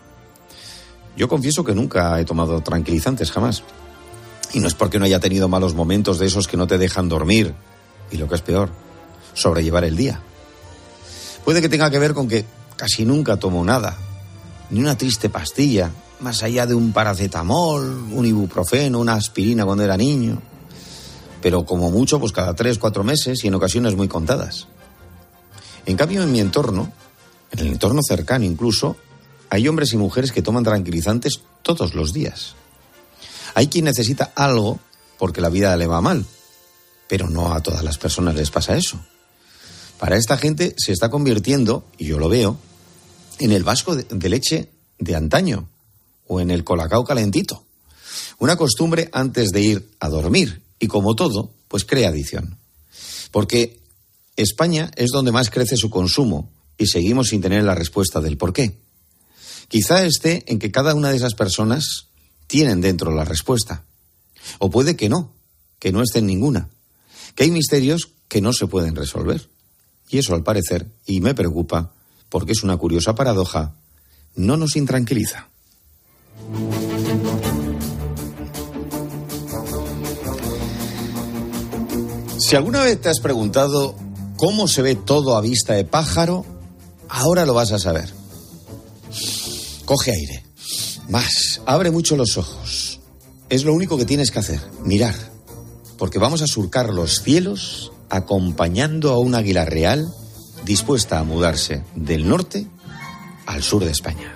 Yo confieso que nunca he tomado tranquilizantes, jamás. Y no es porque no haya tenido malos momentos de esos que no te dejan dormir, y lo que es peor, sobrellevar el día. Puede que tenga que ver con que casi nunca tomo nada, ni una triste pastilla, más allá de un paracetamol, un ibuprofeno, una aspirina cuando era niño. Pero como mucho, pues cada 3-4 meses y en ocasiones muy contadas. En cambio, en mi entorno, en el entorno cercano incluso, hay hombres y mujeres que toman tranquilizantes todos los días. Hay quien necesita algo porque la vida le va mal, pero no a todas las personas les pasa eso. Para esta gente se está convirtiendo, y yo lo veo, en el vasco de leche de antaño o en el colacao calentito. Una costumbre antes de ir a dormir y, como todo, pues crea adicción. Porque España es donde más crece su consumo y seguimos sin tener la respuesta del por qué. Quizá esté en que cada una de esas personas tienen dentro la respuesta. O puede que no esté en ninguna. Que hay misterios que no se pueden resolver. Y eso, al parecer, y me preocupa, porque es una curiosa paradoja, no nos intranquiliza. Si alguna vez te has preguntado cómo se ve todo a vista de pájaro, ahora lo vas a saber. Coge aire. Más. Abre mucho los ojos. Es lo único que tienes que hacer, mirar. Porque vamos a surcar los cielos acompañando a un águila real dispuesta a mudarse del norte al sur de España.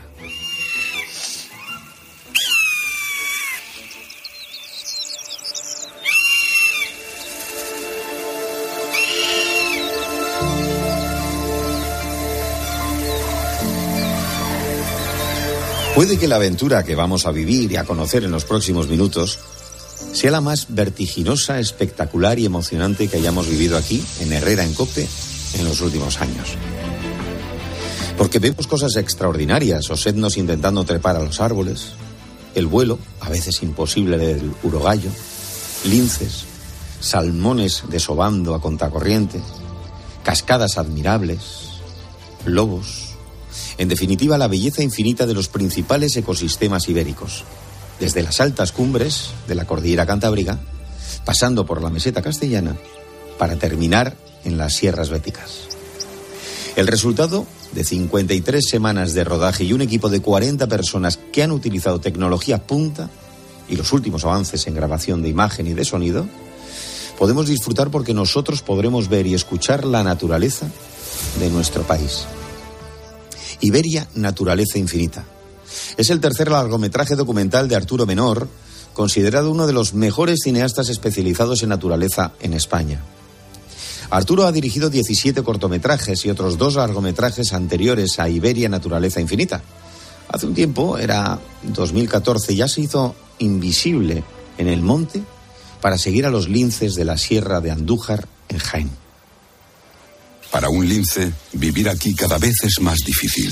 Puede que la aventura que vamos a vivir y a conocer en los próximos minutos sea la más vertiginosa, espectacular y emocionante que hayamos vivido aquí, en Herrera en COPE, en los últimos años. Porque vemos cosas extraordinarias, osednos intentando trepar a los árboles, el vuelo, a veces imposible, del urogallo, linces, salmones desobando a contracorriente, cascadas admirables, lobos. En definitiva, la belleza infinita de los principales ecosistemas ibéricos, desde las altas cumbres de la cordillera cantábrica, pasando por la meseta castellana, para terminar en las sierras béticas. El resultado de 53 semanas de rodaje y un equipo de 40 personas que han utilizado tecnología punta y los últimos avances en grabación de imagen y de sonido, podemos disfrutar porque nosotros podremos ver y escuchar la naturaleza de nuestro país. Iberia, Naturaleza Infinita. Es el tercer largometraje documental de Arturo Menor, considerado uno de los mejores cineastas especializados en naturaleza en España. Arturo ha dirigido 17 cortometrajes y otros 2 largometrajes anteriores a Iberia, Naturaleza Infinita. Hace un tiempo, era 2014, ya se hizo invisible en el monte para seguir a los linces de la Sierra de Andújar en Jaén. Para un lince, vivir aquí cada vez es más difícil.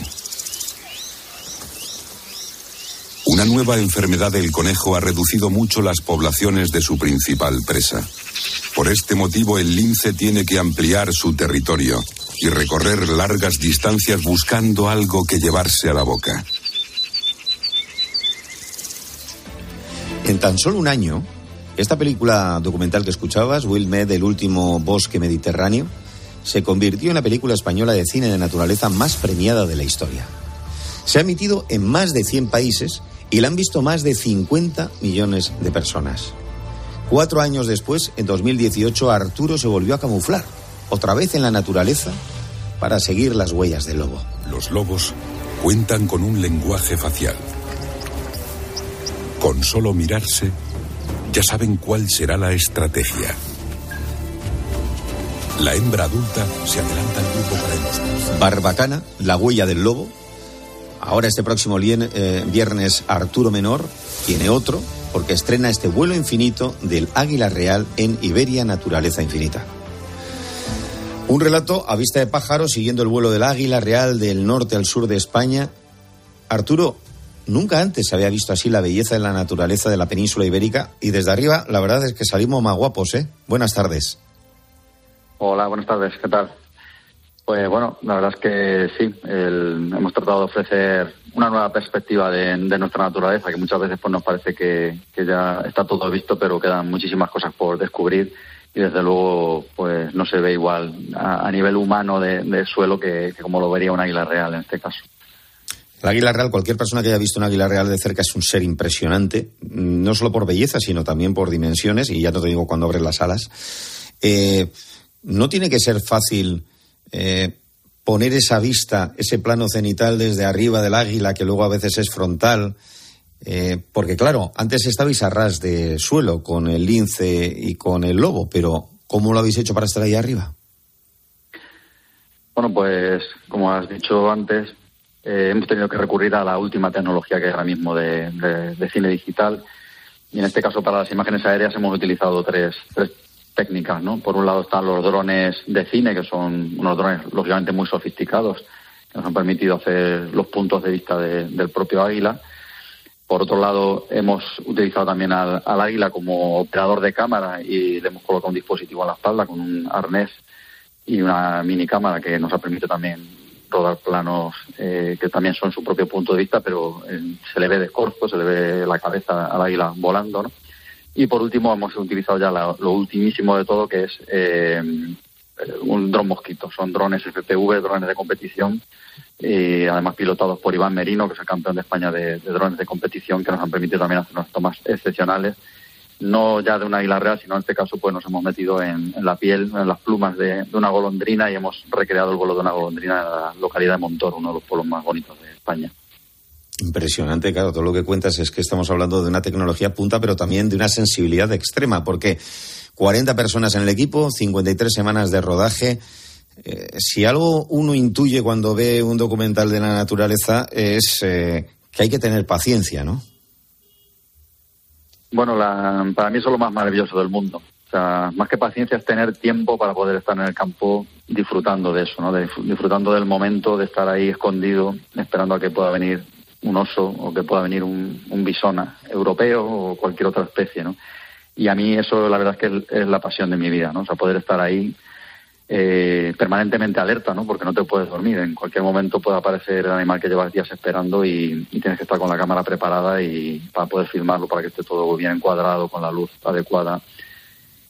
Una nueva enfermedad del conejo ha reducido mucho las poblaciones de su principal presa. Por este motivo, el lince tiene que ampliar su territorio y recorrer largas distancias buscando algo que llevarse a la boca. En tan solo un año, esta película documental que escuchabas, Wilmed, El último bosque mediterráneo, se convirtió en la película española de cine de naturaleza más premiada de la historia. Se ha emitido en más de 100 países y la han visto más de 50 millones de personas. 4 años después, en 2018, Arturo se volvió a camuflar, otra vez en la naturaleza, para seguir las huellas del lobo. Los lobos cuentan con un lenguaje facial. Con solo mirarse, ya saben cuál será la estrategia. La hembra adulta se adelanta al grupo para demostrarse. Barbacana, la huella del lobo. Ahora este próximo viernes Arturo Menor tiene otro, porque estrena este vuelo infinito del águila real en Iberia, Naturaleza Infinita. Un relato a vista de pájaro siguiendo el vuelo del águila real del norte al sur de España. Arturo, nunca antes se había visto así la belleza de la naturaleza de la península ibérica y desde arriba la verdad es que salimos más guapos, ¿eh? Buenas tardes. Hola, buenas tardes, ¿qué tal? Pues bueno, la verdad es que sí, hemos tratado de ofrecer una nueva perspectiva de nuestra naturaleza, que muchas veces pues nos parece que ya está todo visto, pero quedan muchísimas cosas por descubrir y desde luego pues no se ve igual a nivel humano de suelo que como lo vería un águila real en este caso. El águila real, cualquier persona que haya visto un águila real de cerca es un ser impresionante, no solo por belleza, sino también por dimensiones, y ya no te digo cuando abres las alas. No tiene que ser fácil poner esa vista, ese plano cenital desde arriba del águila, que luego a veces es frontal, porque claro, antes estabais a ras de suelo con el lince y con el lobo, pero ¿cómo lo habéis hecho para estar ahí arriba? Bueno, pues como has dicho antes, hemos tenido que recurrir a la última tecnología que hay ahora mismo de cine digital, y en este caso para las imágenes aéreas hemos utilizado tres técnicas, ¿no? Por un lado están los drones de cine, que son unos drones lógicamente muy sofisticados, que nos han permitido hacer los puntos de vista del propio águila. Por otro lado, hemos utilizado también al águila como operador de cámara y le hemos colocado un dispositivo a la espalda con un arnés y una mini cámara que nos ha permitido también rodar planos que también son su propio punto de vista, pero se le ve de corzo, se le ve la cabeza al águila volando, ¿no? Y por último hemos utilizado ya lo ultimísimo de todo, que es un dron mosquito. Son drones FPV, drones de competición, además pilotados por Iván Merino, que es el campeón de España de drones de competición, que nos han permitido también hacer unas tomas excepcionales, no ya de un águila real, sino en este caso pues nos hemos metido en la piel, en las plumas de una golondrina, y hemos recreado el vuelo de una golondrina en la localidad de Montor, uno de los pueblos más bonitos de España. Impresionante, claro, todo lo que cuentas es que estamos hablando de una tecnología punta, pero también de una sensibilidad extrema, porque 40 personas en el equipo, 53 semanas de rodaje. Si algo uno intuye cuando ve un documental de la naturaleza es que hay que tener paciencia, ¿no? Bueno, para mí eso es lo más maravilloso del mundo. O sea, más que paciencia es tener tiempo para poder estar en el campo disfrutando de eso, ¿no? Disfrutando del momento de estar ahí escondido, esperando a que pueda venir un oso o que pueda venir un bisona europeo o cualquier otra especie, ¿no? Y a mí eso la verdad es que es la pasión de mi vida, ¿no? O sea, poder estar ahí permanentemente alerta, ¿no? Porque no te puedes dormir. En cualquier momento puede aparecer el animal que llevas días esperando y tienes que estar con la cámara preparada y para poder filmarlo, para que esté todo bien encuadrado, con la luz adecuada.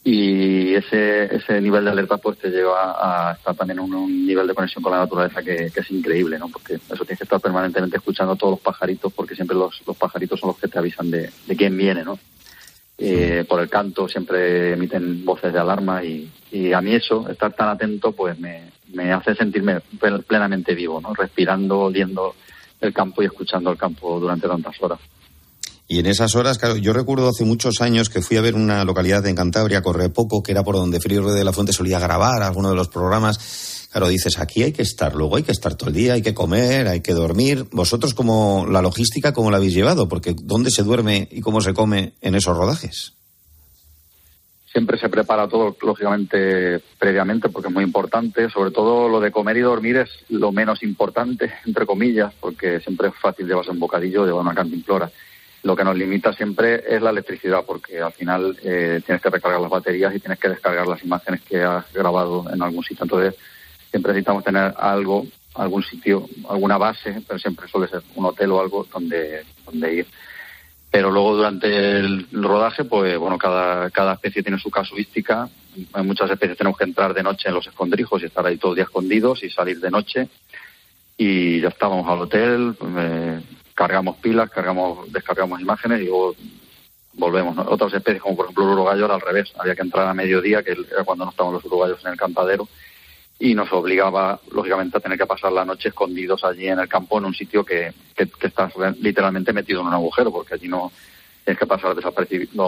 y ese nivel de alerta pues te lleva a estar también en un nivel de conexión con la naturaleza que es increíble, ¿no? Porque eso tienes que estar permanentemente escuchando a todos los pajaritos, porque siempre los pajaritos son los que te avisan de quién viene, ¿no? Por el canto siempre emiten voces de alarma y a mí eso, estar tan atento, pues me hace sentirme plenamente vivo, ¿no? Respirando, oliendo el campo y escuchando el campo durante tantas horas. Y en esas horas, claro, yo recuerdo hace muchos años que fui a ver una localidad en Cantabria, Correpoco, que era por donde Félix Rueda de la Fuente solía grabar alguno de los programas. Claro, dices, aquí hay que estar, luego hay que estar todo el día, hay que comer, hay que dormir. Vosotros, como la logística, ¿cómo la habéis llevado? Porque ¿dónde se duerme y cómo se come en esos rodajes? Siempre se prepara todo, lógicamente, previamente, porque es muy importante. Sobre todo lo de comer y dormir es lo menos importante, entre comillas, porque siempre es fácil llevarse un bocadillo, llevar una cantimplora. Lo que nos limita siempre es la electricidad, porque al final tienes que recargar las baterías y tienes que descargar las imágenes que has grabado en algún sitio. Entonces, siempre necesitamos tener algún sitio, alguna base, pero siempre suele ser un hotel o algo donde ir. Pero luego durante el rodaje, pues bueno, cada especie tiene su casuística. En muchas especies tenemos que entrar de noche en los escondrijos y estar ahí todo el día escondidos y salir de noche. Y ya estábamos al hotel, cargamos pilas, descargamos imágenes y luego volvemos, ¿no? Otras especies, como por ejemplo el urogallo, era al revés. Había que entrar a mediodía, que era cuando no estaban los urogallos en el campadero, y nos obligaba, lógicamente, a tener que pasar la noche escondidos allí en el campo, en un sitio que estás literalmente metido en un agujero, porque allí no tienes que pasar desapercibido lo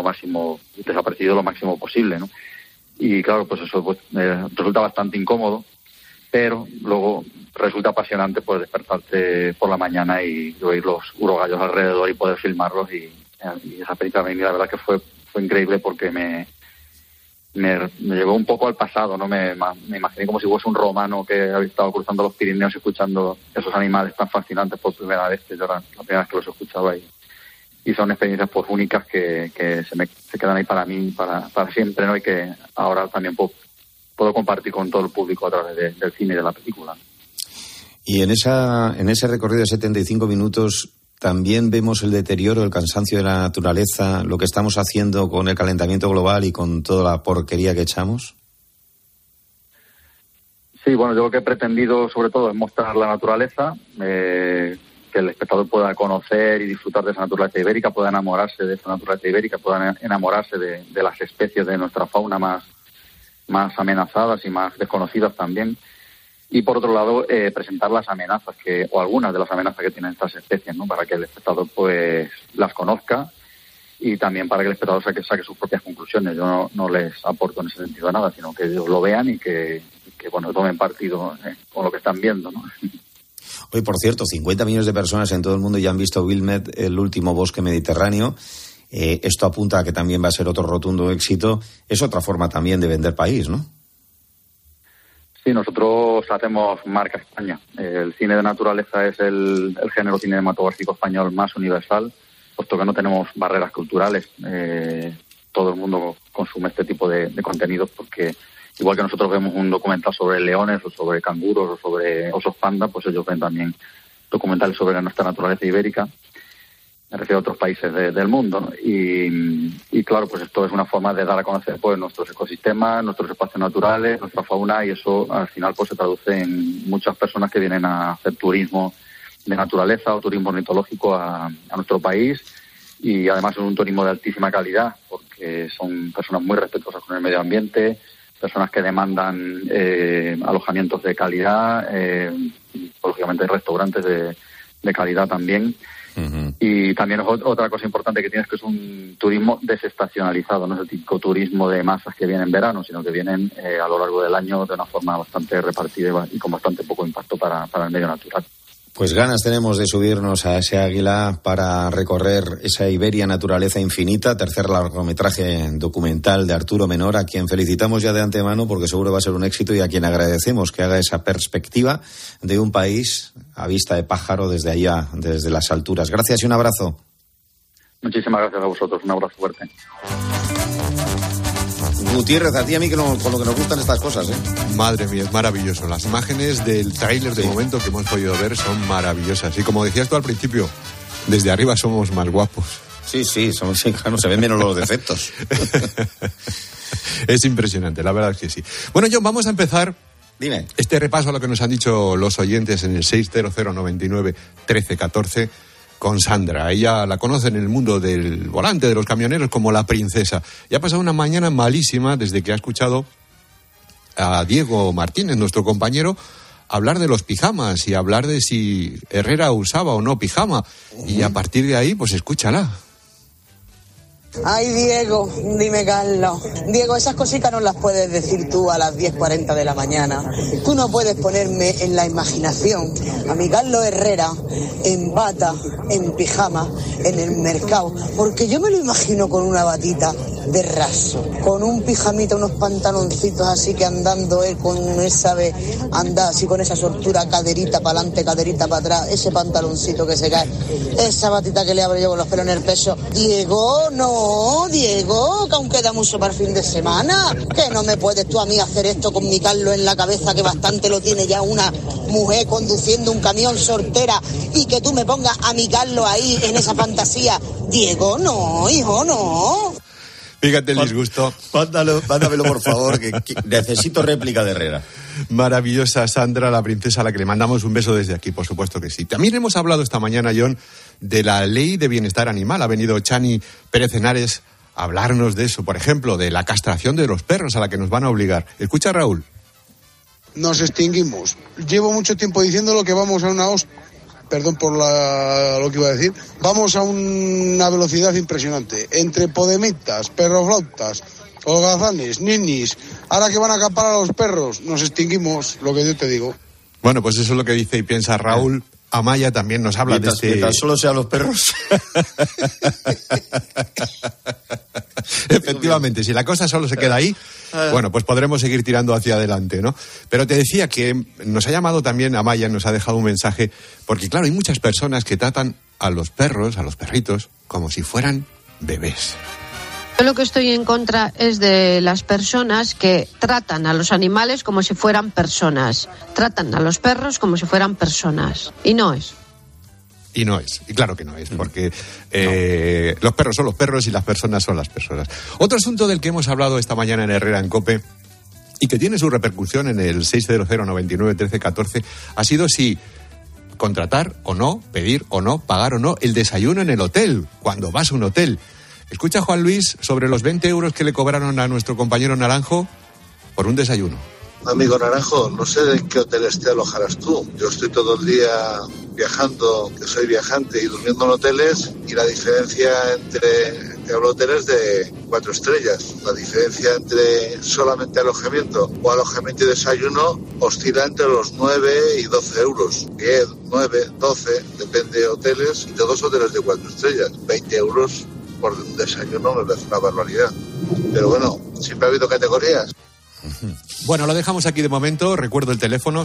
máximo posible, ¿no? Y claro, pues eso resulta bastante incómodo, pero luego resulta apasionante pues despertarte por la mañana y oír los urogallos alrededor y poder filmarlos, y esa experiencia la verdad que fue increíble, porque me llevó un poco al pasado, ¿no? Me imaginé como si fuese un romano que había estado cruzando los Pirineos escuchando esos animales tan fascinantes por primera vez, que yo era la primera vez que los escuchaba, y son experiencias pues únicas que se quedan ahí para mí, para siempre, ¿no? Y que ahora también puedo compartir con todo el público a través del cine y de la película. Y en ese recorrido de 75 minutos también vemos el deterioro, el cansancio de la naturaleza, lo que estamos haciendo con el calentamiento global y con toda la porquería que echamos. Sí, bueno, yo lo que he pretendido sobre todo es mostrar la naturaleza, que el espectador pueda conocer y disfrutar de esa naturaleza ibérica, pueda enamorarse de esa naturaleza ibérica, pueda enamorarse de las especies de nuestra fauna más amenazadas y más desconocidas también. Y por otro lado, presentar las amenazas o algunas de las amenazas que tienen estas especies, ¿no? Para que el espectador pues las conozca y también para que el espectador saque sus propias conclusiones. Yo no les aporto en ese sentido nada, sino que ellos lo vean y que bueno, tomen partido con lo que están viendo, ¿no? Hoy, por cierto, 50 millones de personas en todo el mundo ya han visto Wilmed, el último bosque mediterráneo. Esto apunta a que también va a ser otro rotundo éxito. Es otra forma también de vender país, ¿no? Sí, nosotros hacemos marca España. El cine de naturaleza es el género cinematográfico español más universal, puesto que no tenemos barreras culturales. Todo el mundo consume este tipo de contenidos, porque igual que nosotros vemos un documental sobre leones o sobre canguros o sobre osos panda, pues ellos ven también documentales sobre nuestra naturaleza ibérica. Me refiero a otros países del mundo, ¿no? Y claro, pues esto es una forma de dar a conocer pues nuestros ecosistemas, nuestros espacios naturales, nuestra fauna, y eso al final pues se traduce en muchas personas que vienen a hacer turismo de naturaleza o turismo ornitológico a nuestro país, y además es un turismo de altísima calidad, porque son personas muy respetuosas con el medio ambiente, personas que demandan alojamientos de calidad, lógicamente restaurantes de calidad también. Uh-huh. Y también otra cosa importante que tiene es que es un turismo desestacionalizado, no es el típico turismo de masas que vienen en verano, sino que vienen a lo largo del año de una forma bastante repartida y con bastante poco impacto para el medio natural. Pues ganas tenemos de subirnos a ese águila para recorrer esa Iberia naturaleza infinita, tercer largometraje documental de Arturo Menor, a quien felicitamos ya de antemano porque seguro va a ser un éxito, y a quien agradecemos que haga esa perspectiva de un país a vista de pájaro desde allá, desde las alturas. Gracias y un abrazo. Muchísimas gracias a vosotros, un abrazo fuerte. Gutiérrez, a ti y a mí con lo que nos gustan estas cosas, ¿eh? Madre mía, es maravilloso. Las imágenes del tráiler de momento que hemos podido ver son maravillosas. Y como decías tú al principio, desde arriba somos más guapos. Sí, no se ven menos los defectos. Es impresionante, la verdad es que sí. Bueno, John, vamos a empezar. Dime. Este repaso a lo que nos han dicho los oyentes en el 600991314 con Sandra. Ella la conoce en el mundo del volante, de los camioneros, como la princesa. Y ha pasado una mañana malísima desde que ha escuchado a Diego Martínez, nuestro compañero, hablar de los pijamas y hablar de si Herrera usaba o no pijama. Y a partir de ahí, pues escúchala. Ay, Diego, dime, Carlos. Diego, esas cositas no las puedes decir tú a las 10:40 de la mañana. Tú no puedes ponerme en la imaginación a mi Carlos Herrera en bata, en pijama, en el mercado. Porque yo me lo imagino con una batita de raso, con un pijamita, unos pantaloncitos así que andando él con esa anda así con esa soltura, caderita para adelante, caderita para atrás, ese pantaloncito que se cae, esa batita que le abre yo con los pelos en el pecho. Diego, Diego, que aún queda mucho para el fin de semana. Que no me puedes tú a mí hacer esto con mi Carlos en la cabeza, que bastante lo tiene ya una mujer conduciendo un camión soltera, y que tú me pongas a mi Carlos ahí en esa fantasía. Diego, no, hijo, no. Fíjate el disgusto. Mándamelo, por favor, que necesito réplica de Herrera. Maravillosa Sandra, la princesa, a la que le mandamos un beso desde aquí, por supuesto que sí. También hemos hablado esta mañana, John, de la ley de bienestar animal. Ha venido Chani Pérez Henares a hablarnos de eso, por ejemplo, de la castración de los perros a la que nos van a obligar. Escucha, Raúl. Nos extinguimos. Llevo mucho tiempo diciéndolo que vamos a una perdón por lo que iba a decir, vamos a una velocidad impresionante. Entre podemitas, perroflautas, holgazanes, ninis, ahora que van a acampar a los perros, nos extinguimos, lo que yo te digo. Bueno, pues eso es lo que dice y piensa Raúl. Amaya también nos habla de este... Mientras solo sean los perros. Efectivamente, si la cosa solo se queda ahí, bueno, pues podremos seguir tirando hacia adelante, ¿no? Pero te decía que nos ha llamado también Amaya, nos ha dejado un mensaje, porque claro, hay muchas personas que tratan a los perros, a los perritos, como si fueran bebés. Yo lo que estoy en contra es de las personas que tratan a los animales como si fueran personas. Tratan a los perros como si fueran personas. Y no es. Y no es. Y claro que no es, porque los perros son los perros y las personas son las personas. Otro asunto del que hemos hablado esta mañana en Herrera en COPE y que tiene su repercusión en el 600991314 ha sido si contratar o no, pedir o no, pagar o no el desayuno en el hotel, cuando vas a un hotel. Escucha, Juan Luis, sobre los 20 euros que le cobraron a nuestro compañero Naranjo por un desayuno. Amigo Naranjo, no sé en qué hoteles te alojarás tú. Yo estoy todo el día viajando, que soy viajante y durmiendo en hoteles, y la diferencia te hablo hoteles de 4 estrellas. La diferencia entre solamente alojamiento o alojamiento y desayuno oscila entre los 9 y 12 euros. 10, 9, 12, depende de hoteles, y todos hoteles de 4 estrellas. 20 euros por un desayuno me parece una barbaridad. Pero bueno, siempre ha habido categorías. Bueno, lo dejamos aquí de momento. Recuerdo el teléfono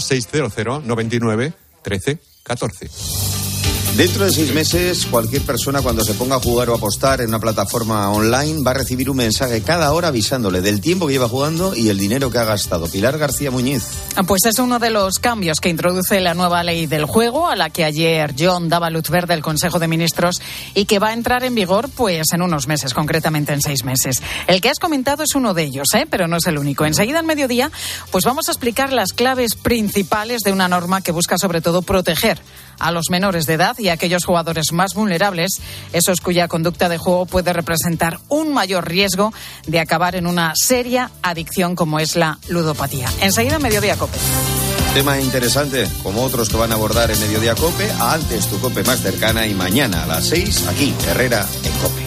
600-99-13-14. Dentro de 6 meses, cualquier persona cuando se ponga a jugar o apostar en una plataforma online va a recibir un mensaje cada hora avisándole del tiempo que lleva jugando y el dinero que ha gastado. Pilar García Muñiz. Pues es uno de los cambios que introduce la nueva ley del juego, a la que ayer John daba luz verde el Consejo de Ministros y que va a entrar en vigor pues en unos meses, concretamente en 6 meses. El que has comentado es uno de ellos, pero no es el único. Enseguida, al mediodía, pues vamos a explicar las claves principales de una norma que busca sobre todo proteger a los menores de edad y a aquellos jugadores más vulnerables, esos cuya conducta de juego puede representar un mayor riesgo de acabar en una seria adicción como es la ludopatía. Enseguida, Mediodía COPE. Tema interesante, como otros que van a abordar en Mediodía COPE, antes tu COPE más cercana, y mañana a las 6, aquí, Herrera en COPE.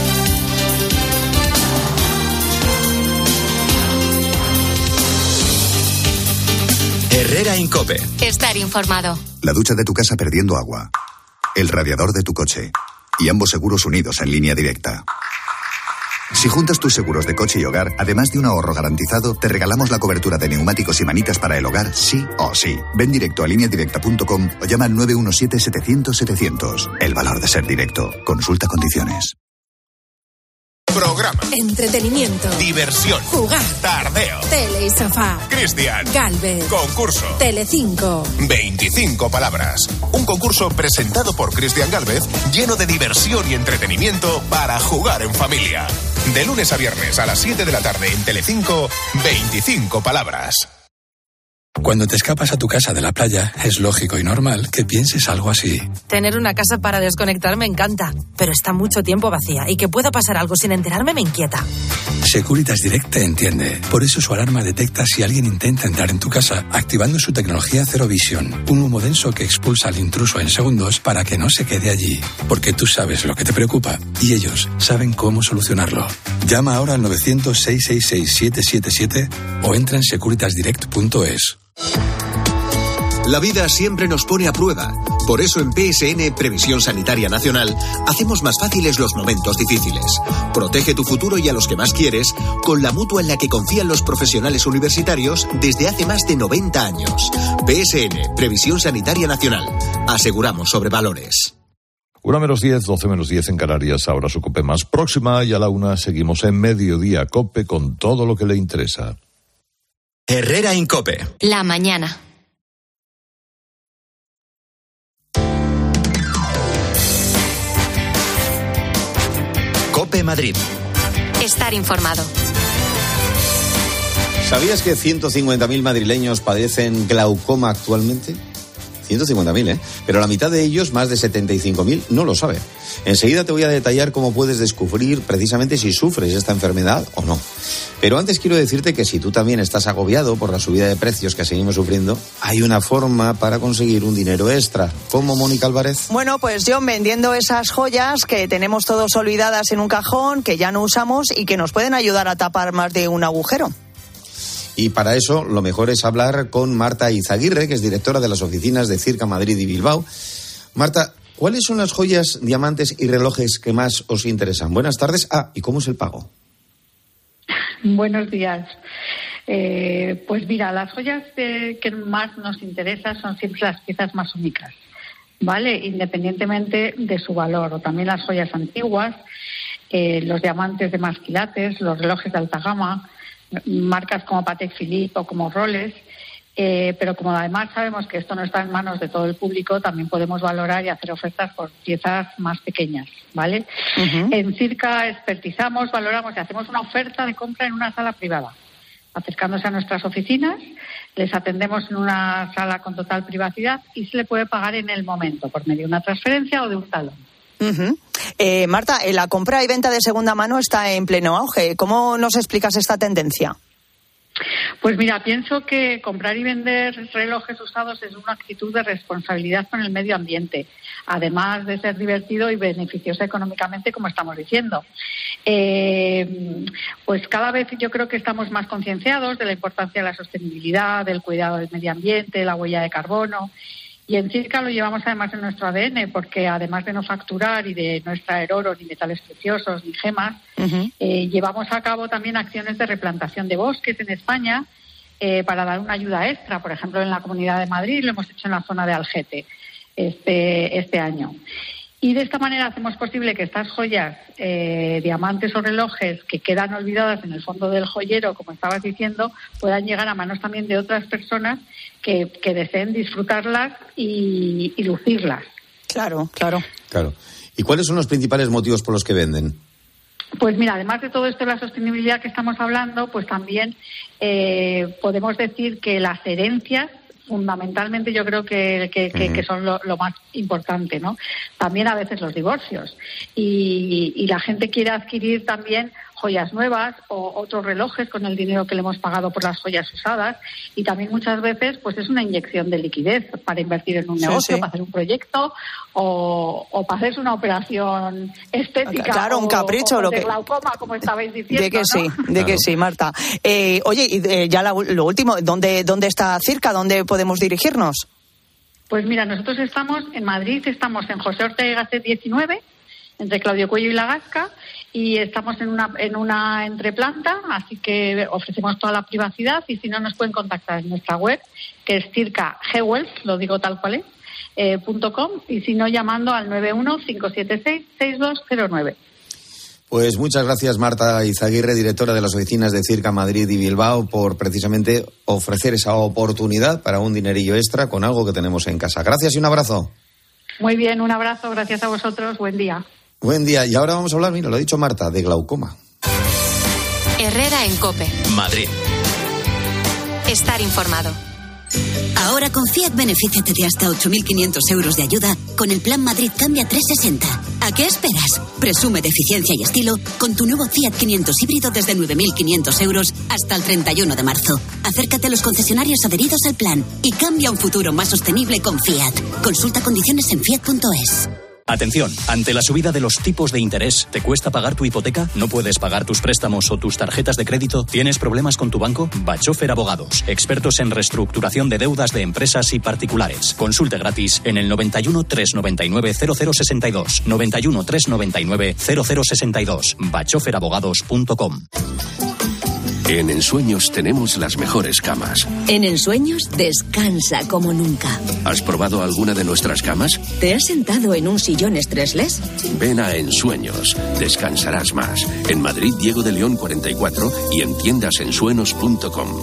Herrera en COPE. Estar informado. La ducha de tu casa perdiendo agua, el radiador de tu coche y ambos seguros unidos en línea directa. Si juntas tus seguros de coche y hogar, además de un ahorro garantizado, te regalamos la cobertura de neumáticos y manitas para el hogar, sí o sí. Ven directo a lineadirecta.com o llama al 917-700-700. El valor de ser directo. Consulta condiciones. Programa. Entretenimiento. Diversión. Jugar. Tardeo. Tele y sofá. Cristian. Galvez. Concurso. Telecinco. 25 palabras. Un concurso presentado por Cristian Galvez, lleno de diversión y entretenimiento para jugar en familia. De lunes a viernes a las 7 de la tarde en Telecinco, 25 palabras. Cuando te escapas a tu casa de la playa, es lógico y normal que pienses algo así. Tener una casa para desconectar me encanta, pero está mucho tiempo vacía y que pueda pasar algo sin enterarme me inquieta. Securitas Direct te entiende. Por eso su alarma detecta si alguien intenta entrar en tu casa, activando su tecnología Zero Vision, un humo denso que expulsa al intruso en segundos para que no se quede allí. Porque tú sabes lo que te preocupa y ellos saben cómo solucionarlo. Llama ahora al 900-666-777 o entra en securitasdirect.es. La vida siempre nos pone a prueba. Por eso en PSN, Previsión Sanitaria Nacional, hacemos más fáciles los momentos difíciles. Protege tu futuro y a los que más quieres con la mutua en la que confían los profesionales universitarios desde hace más de 90 años. PSN, Previsión Sanitaria Nacional. Aseguramos sobre valores. 1:10, 12:10 en Canarias. Ahora su COPE más próxima y a la 1 seguimos en Mediodía COPE con todo lo que le interesa. Herrera Incope. La mañana. COPE Madrid. Estar informado. ¿Sabías que 150.000 madrileños padecen glaucoma actualmente? 150.000, ¿eh? Pero la mitad de ellos, más de 75.000, no lo sabe. Enseguida te voy a detallar cómo puedes descubrir precisamente si sufres esta enfermedad o no. Pero antes quiero decirte que si tú también estás agobiado por la subida de precios que seguimos sufriendo, hay una forma para conseguir un dinero extra. ¿Cómo, Mónica Álvarez? Bueno, pues yo vendiendo esas joyas que tenemos todos olvidadas en un cajón, que ya no usamos y que nos pueden ayudar a tapar más de un agujero. Y para eso lo mejor es hablar con Marta Izaguirre, que es directora de las oficinas de Circa Madrid y Bilbao. Marta, ¿cuáles son las joyas, diamantes y relojes que más os interesan? Buenas tardes. ¿Y cómo es el pago? Buenos días. Pues mira, las joyas que más nos interesan son siempre las piezas más únicas, ¿vale? Independientemente de su valor. O también las joyas antiguas, los diamantes de más quilates, los relojes de alta gama, marcas como Patek Philippe o como Rolex, pero como además sabemos que esto no está en manos de todo el público, también podemos valorar y hacer ofertas por piezas más pequeñas, ¿vale? Uh-huh. En Circa expertizamos, valoramos y hacemos una oferta de compra en una sala privada. Acercándose a nuestras oficinas, les atendemos en una sala con total privacidad y se le puede pagar en el momento, por medio de una transferencia o de un talón. Uh-huh. Marta, la compra y venta de segunda mano está en pleno auge. ¿Cómo nos explicas esta tendencia? Pues mira, pienso que comprar y vender relojes usados es una actitud de responsabilidad con el medio ambiente, además de ser divertido y beneficioso económicamente, como estamos diciendo. Pues cada vez yo creo que estamos más concienciados de la importancia de la sostenibilidad, del cuidado del medio ambiente, la huella de carbono. Y en Circa lo llevamos además en nuestro ADN, porque además de no facturar y de no extraer oro, ni metales preciosos, ni gemas, uh-huh. Llevamos a cabo también acciones de replantación de bosques en España para dar una ayuda extra. Por ejemplo, en la Comunidad de Madrid lo hemos hecho en la zona de Algete este año. Y de esta manera hacemos posible que estas joyas, diamantes o relojes que quedan olvidadas en el fondo del joyero, como estabas diciendo, puedan llegar a manos también de otras personas que deseen disfrutarlas y lucirlas. Claro. ¿Y cuáles son los principales motivos por los que venden? Pues mira, además de todo esto de la sostenibilidad que estamos hablando, pues también podemos decir que las herencias, fundamentalmente yo creo que son lo más importante, ¿no? También a veces los divorcios. Y la gente quiere adquirir también joyas nuevas o otros relojes con el dinero que le hemos pagado por las joyas usadas, y también muchas veces pues es una inyección de liquidez para invertir en un negocio, para hacer un proyecto o para hacer una operación estética. Claro, un capricho. O de glaucoma, como estabais diciendo. De que sí, Marta. Oye, y ya lo último, ¿dónde está Circa? ¿Dónde podemos dirigirnos? Pues mira, nosotros estamos en Madrid, estamos en José Ortega y Gasset 19, entre Claudio Cuello y La Gasca, y estamos en una entreplanta, así que ofrecemos toda la privacidad, y si no nos pueden contactar en nuestra web, que es Circa G-Wealth, lo digo tal cual es, .com, y si no llamando al 91-576-6209. Pues muchas gracias, Marta Izaguirre, directora de las oficinas de Circa Madrid y Bilbao, por precisamente ofrecer esa oportunidad para un dinerillo extra con algo que tenemos en casa. Gracias y un abrazo. Muy bien, un abrazo, gracias a vosotros, buen día. Buen día. Y ahora vamos a hablar, mira, lo ha dicho Marta, de glaucoma. Herrera en COPE. Madrid. Estar informado. Ahora con Fiat benefíciate de hasta 8.500 euros de ayuda con el Plan Madrid Cambia 360. ¿A qué esperas? Presume de eficiencia y estilo con tu nuevo Fiat 500 híbrido desde 9.500 euros hasta el 31 de marzo. Acércate a los concesionarios adheridos al plan y cambia un futuro más sostenible con Fiat. Consulta condiciones en fiat.es. Atención, ante la subida de los tipos de interés, ¿te cuesta pagar tu hipoteca? ¿No puedes pagar tus préstamos o tus tarjetas de crédito? ¿Tienes problemas con tu banco? Bachofer Abogados, expertos en reestructuración de deudas de empresas y particulares. Consulte gratis en el 91 399 0062. 91 399 0062. bachoferabogados.com. En Ensueños tenemos las mejores camas. En Ensueños descansa como nunca. ¿Has probado alguna de nuestras camas? ¿Te has sentado en un sillón stressless? Ven a Ensueños, descansarás más. En Madrid, Diego de León 44 y en tiendasensuenos.com.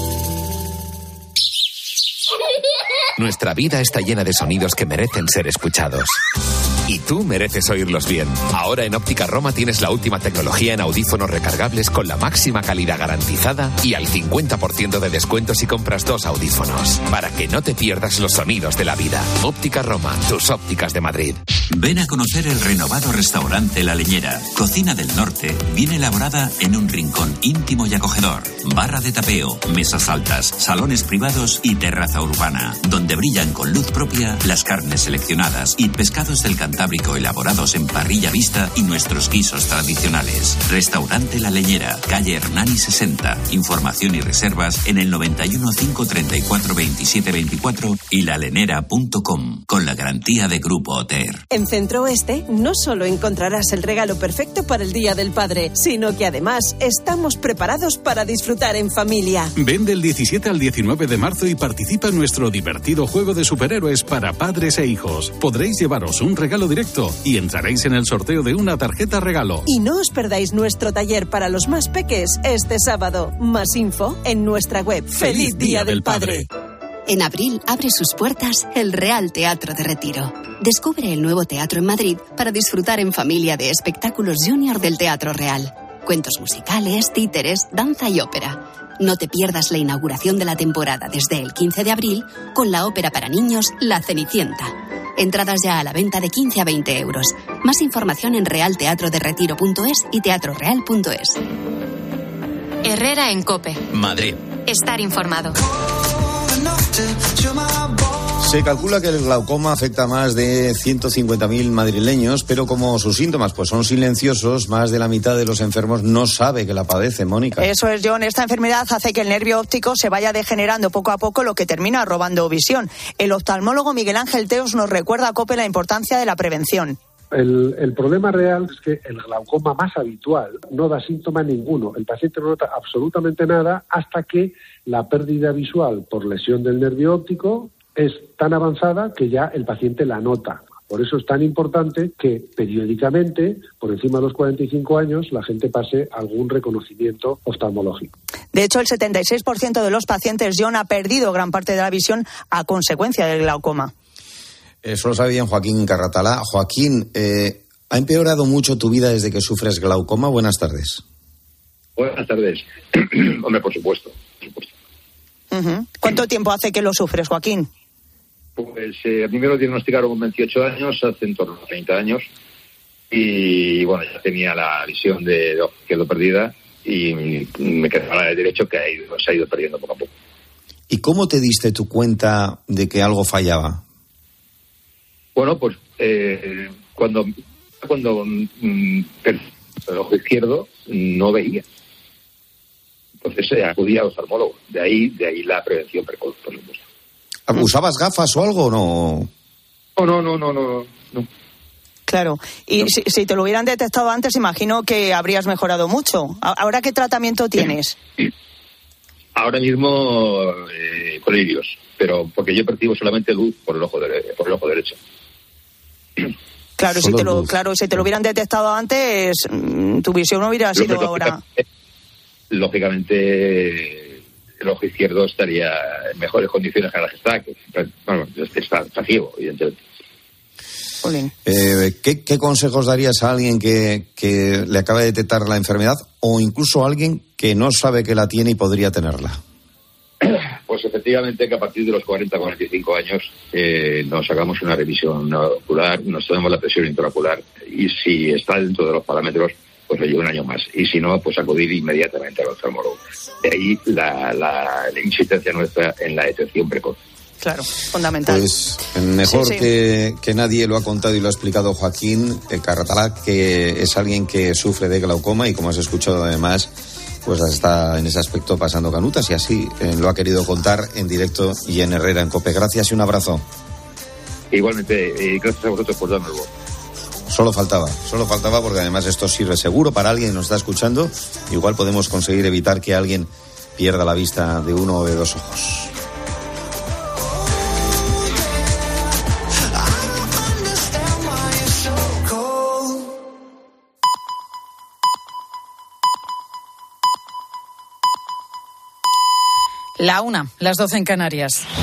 Nuestra vida está llena de sonidos que merecen ser escuchados. Y tú mereces oírlos bien. Ahora en Óptica Roma tienes la última tecnología en audífonos recargables con la máxima calidad garantizada y al 50% de descuento si compras 2 audífonos. Para que no te pierdas los sonidos de la vida. Óptica Roma, tus ópticas de Madrid. Ven a conocer el renovado restaurante La Leñera. Cocina del norte, bien elaborada en un rincón íntimo y acogedor. Barra de tapeo, mesas altas, salones privados y terraza urbana, donde brillan con luz propia las carnes seleccionadas y pescados del Cantábrico elaborados en parrilla vista y nuestros guisos tradicionales. Restaurante La Leñera, calle Hernani 60. Información y reservas en el 91 534 27 24 y lalenera.com con la garantía de Grupo Oter. En Centro Oeste no solo encontrarás el regalo perfecto para el Día del Padre, sino que además estamos preparados para disfrutar en familia. Ven del 17 al 19 de marzo y participa en nuestro divertido juego de superhéroes para padres e hijos. Podréis llevaros un regalo directo y entraréis en el sorteo de una tarjeta regalo. Y no os perdáis nuestro taller para los más peques este sábado. Más info en nuestra web. ¡Feliz Día del Padre! En abril abre sus puertas el Real Teatro de Retiro. Descubre el nuevo teatro en Madrid para disfrutar en familia de espectáculos junior del Teatro Real. Cuentos musicales, títeres, danza y ópera. No te pierdas la inauguración de la temporada desde el 15 de abril con la ópera para niños La Cenicienta. Entradas ya a la venta de 15 a 20 euros. Más información en realteatroderetiro.es y teatroreal.es. Herrera en COPE. Madrid. Estar informado. Se calcula que el glaucoma afecta a más de 150.000 madrileños, pero como sus síntomas pues son silenciosos, más de la mitad de los enfermos no sabe que la padece, Mónica. Eso es, John. Esta enfermedad hace que el nervio óptico se vaya degenerando poco a poco, lo que termina robando visión. El oftalmólogo Miguel Ángel Teos nos recuerda a COPE la importancia de la prevención. El problema real es que el glaucoma más habitual no da síntoma ninguno. El paciente no nota absolutamente nada hasta que la pérdida visual por lesión del nervio óptico es tan avanzada que ya el paciente la nota. Por eso es tan importante que periódicamente, por encima de los 45 años, la gente pase algún reconocimiento oftalmológico. De hecho, el 76% de los pacientes, John, ha perdido gran parte de la visión a consecuencia del glaucoma. Eso lo sabe bien Joaquín Carratalá. Joaquín, ¿ha empeorado mucho tu vida desde que sufres glaucoma? Buenas tardes. Buenas tardes. Hombre, por supuesto. Uh-huh. ¿Cuánto tiempo hace que lo sufres, Joaquín? Pues a mí me lo diagnosticaron con 28 años, hace en torno a 30 años. Y bueno, ya tenía la visión de quedó perdida y me quedaba de derecho que se ha ido perdiendo poco a poco. ¿Y cómo te diste tu cuenta de que algo fallaba? Bueno, pues cuando el ojo izquierdo no veía. Entonces acudía al oftalmólogo. De ahí la prevención precoz, por supuesto. ¿Usabas gafas o algo o no? No. Claro. Y no. Si te lo hubieran detectado antes, imagino que habrías mejorado mucho. ¿Ahora qué tratamiento tienes? Ahora mismo colirios, pero porque yo percibo solamente luz por el ojo derecho. Claro, si te lo hubieran detectado antes, tu visión no hubiera sido ahora. Lógicamente, el ojo izquierdo estaría en mejores condiciones que las que está, está ciego, evidentemente. ¿Qué consejos darías a alguien que le acaba de detectar la enfermedad o incluso a alguien que no sabe que la tiene y podría tenerla? Pues efectivamente que a partir de los 40-45 años nos hagamos una revisión ocular, nos tomemos la presión intraocular y si está dentro de los parámetros, pues le lleva un año más. Y si no, pues acudir inmediatamente al oftalmólogo. De ahí la insistencia nuestra en la detección precoz. Claro, fundamental. Pues mejor sí. Que nadie lo ha contado y lo ha explicado Joaquín Carratalá, que es alguien que sufre de glaucoma y como has escuchado además, pues está en ese aspecto pasando canutas y así lo ha querido contar en directo y en Herrera en COPE. Gracias y un abrazo. Igualmente, gracias a vosotros por darme el voz. Solo faltaba porque además esto sirve seguro para alguien que nos está escuchando. Igual podemos conseguir evitar que alguien pierda la vista de uno o de dos ojos. La 1, las 12 en Canarias.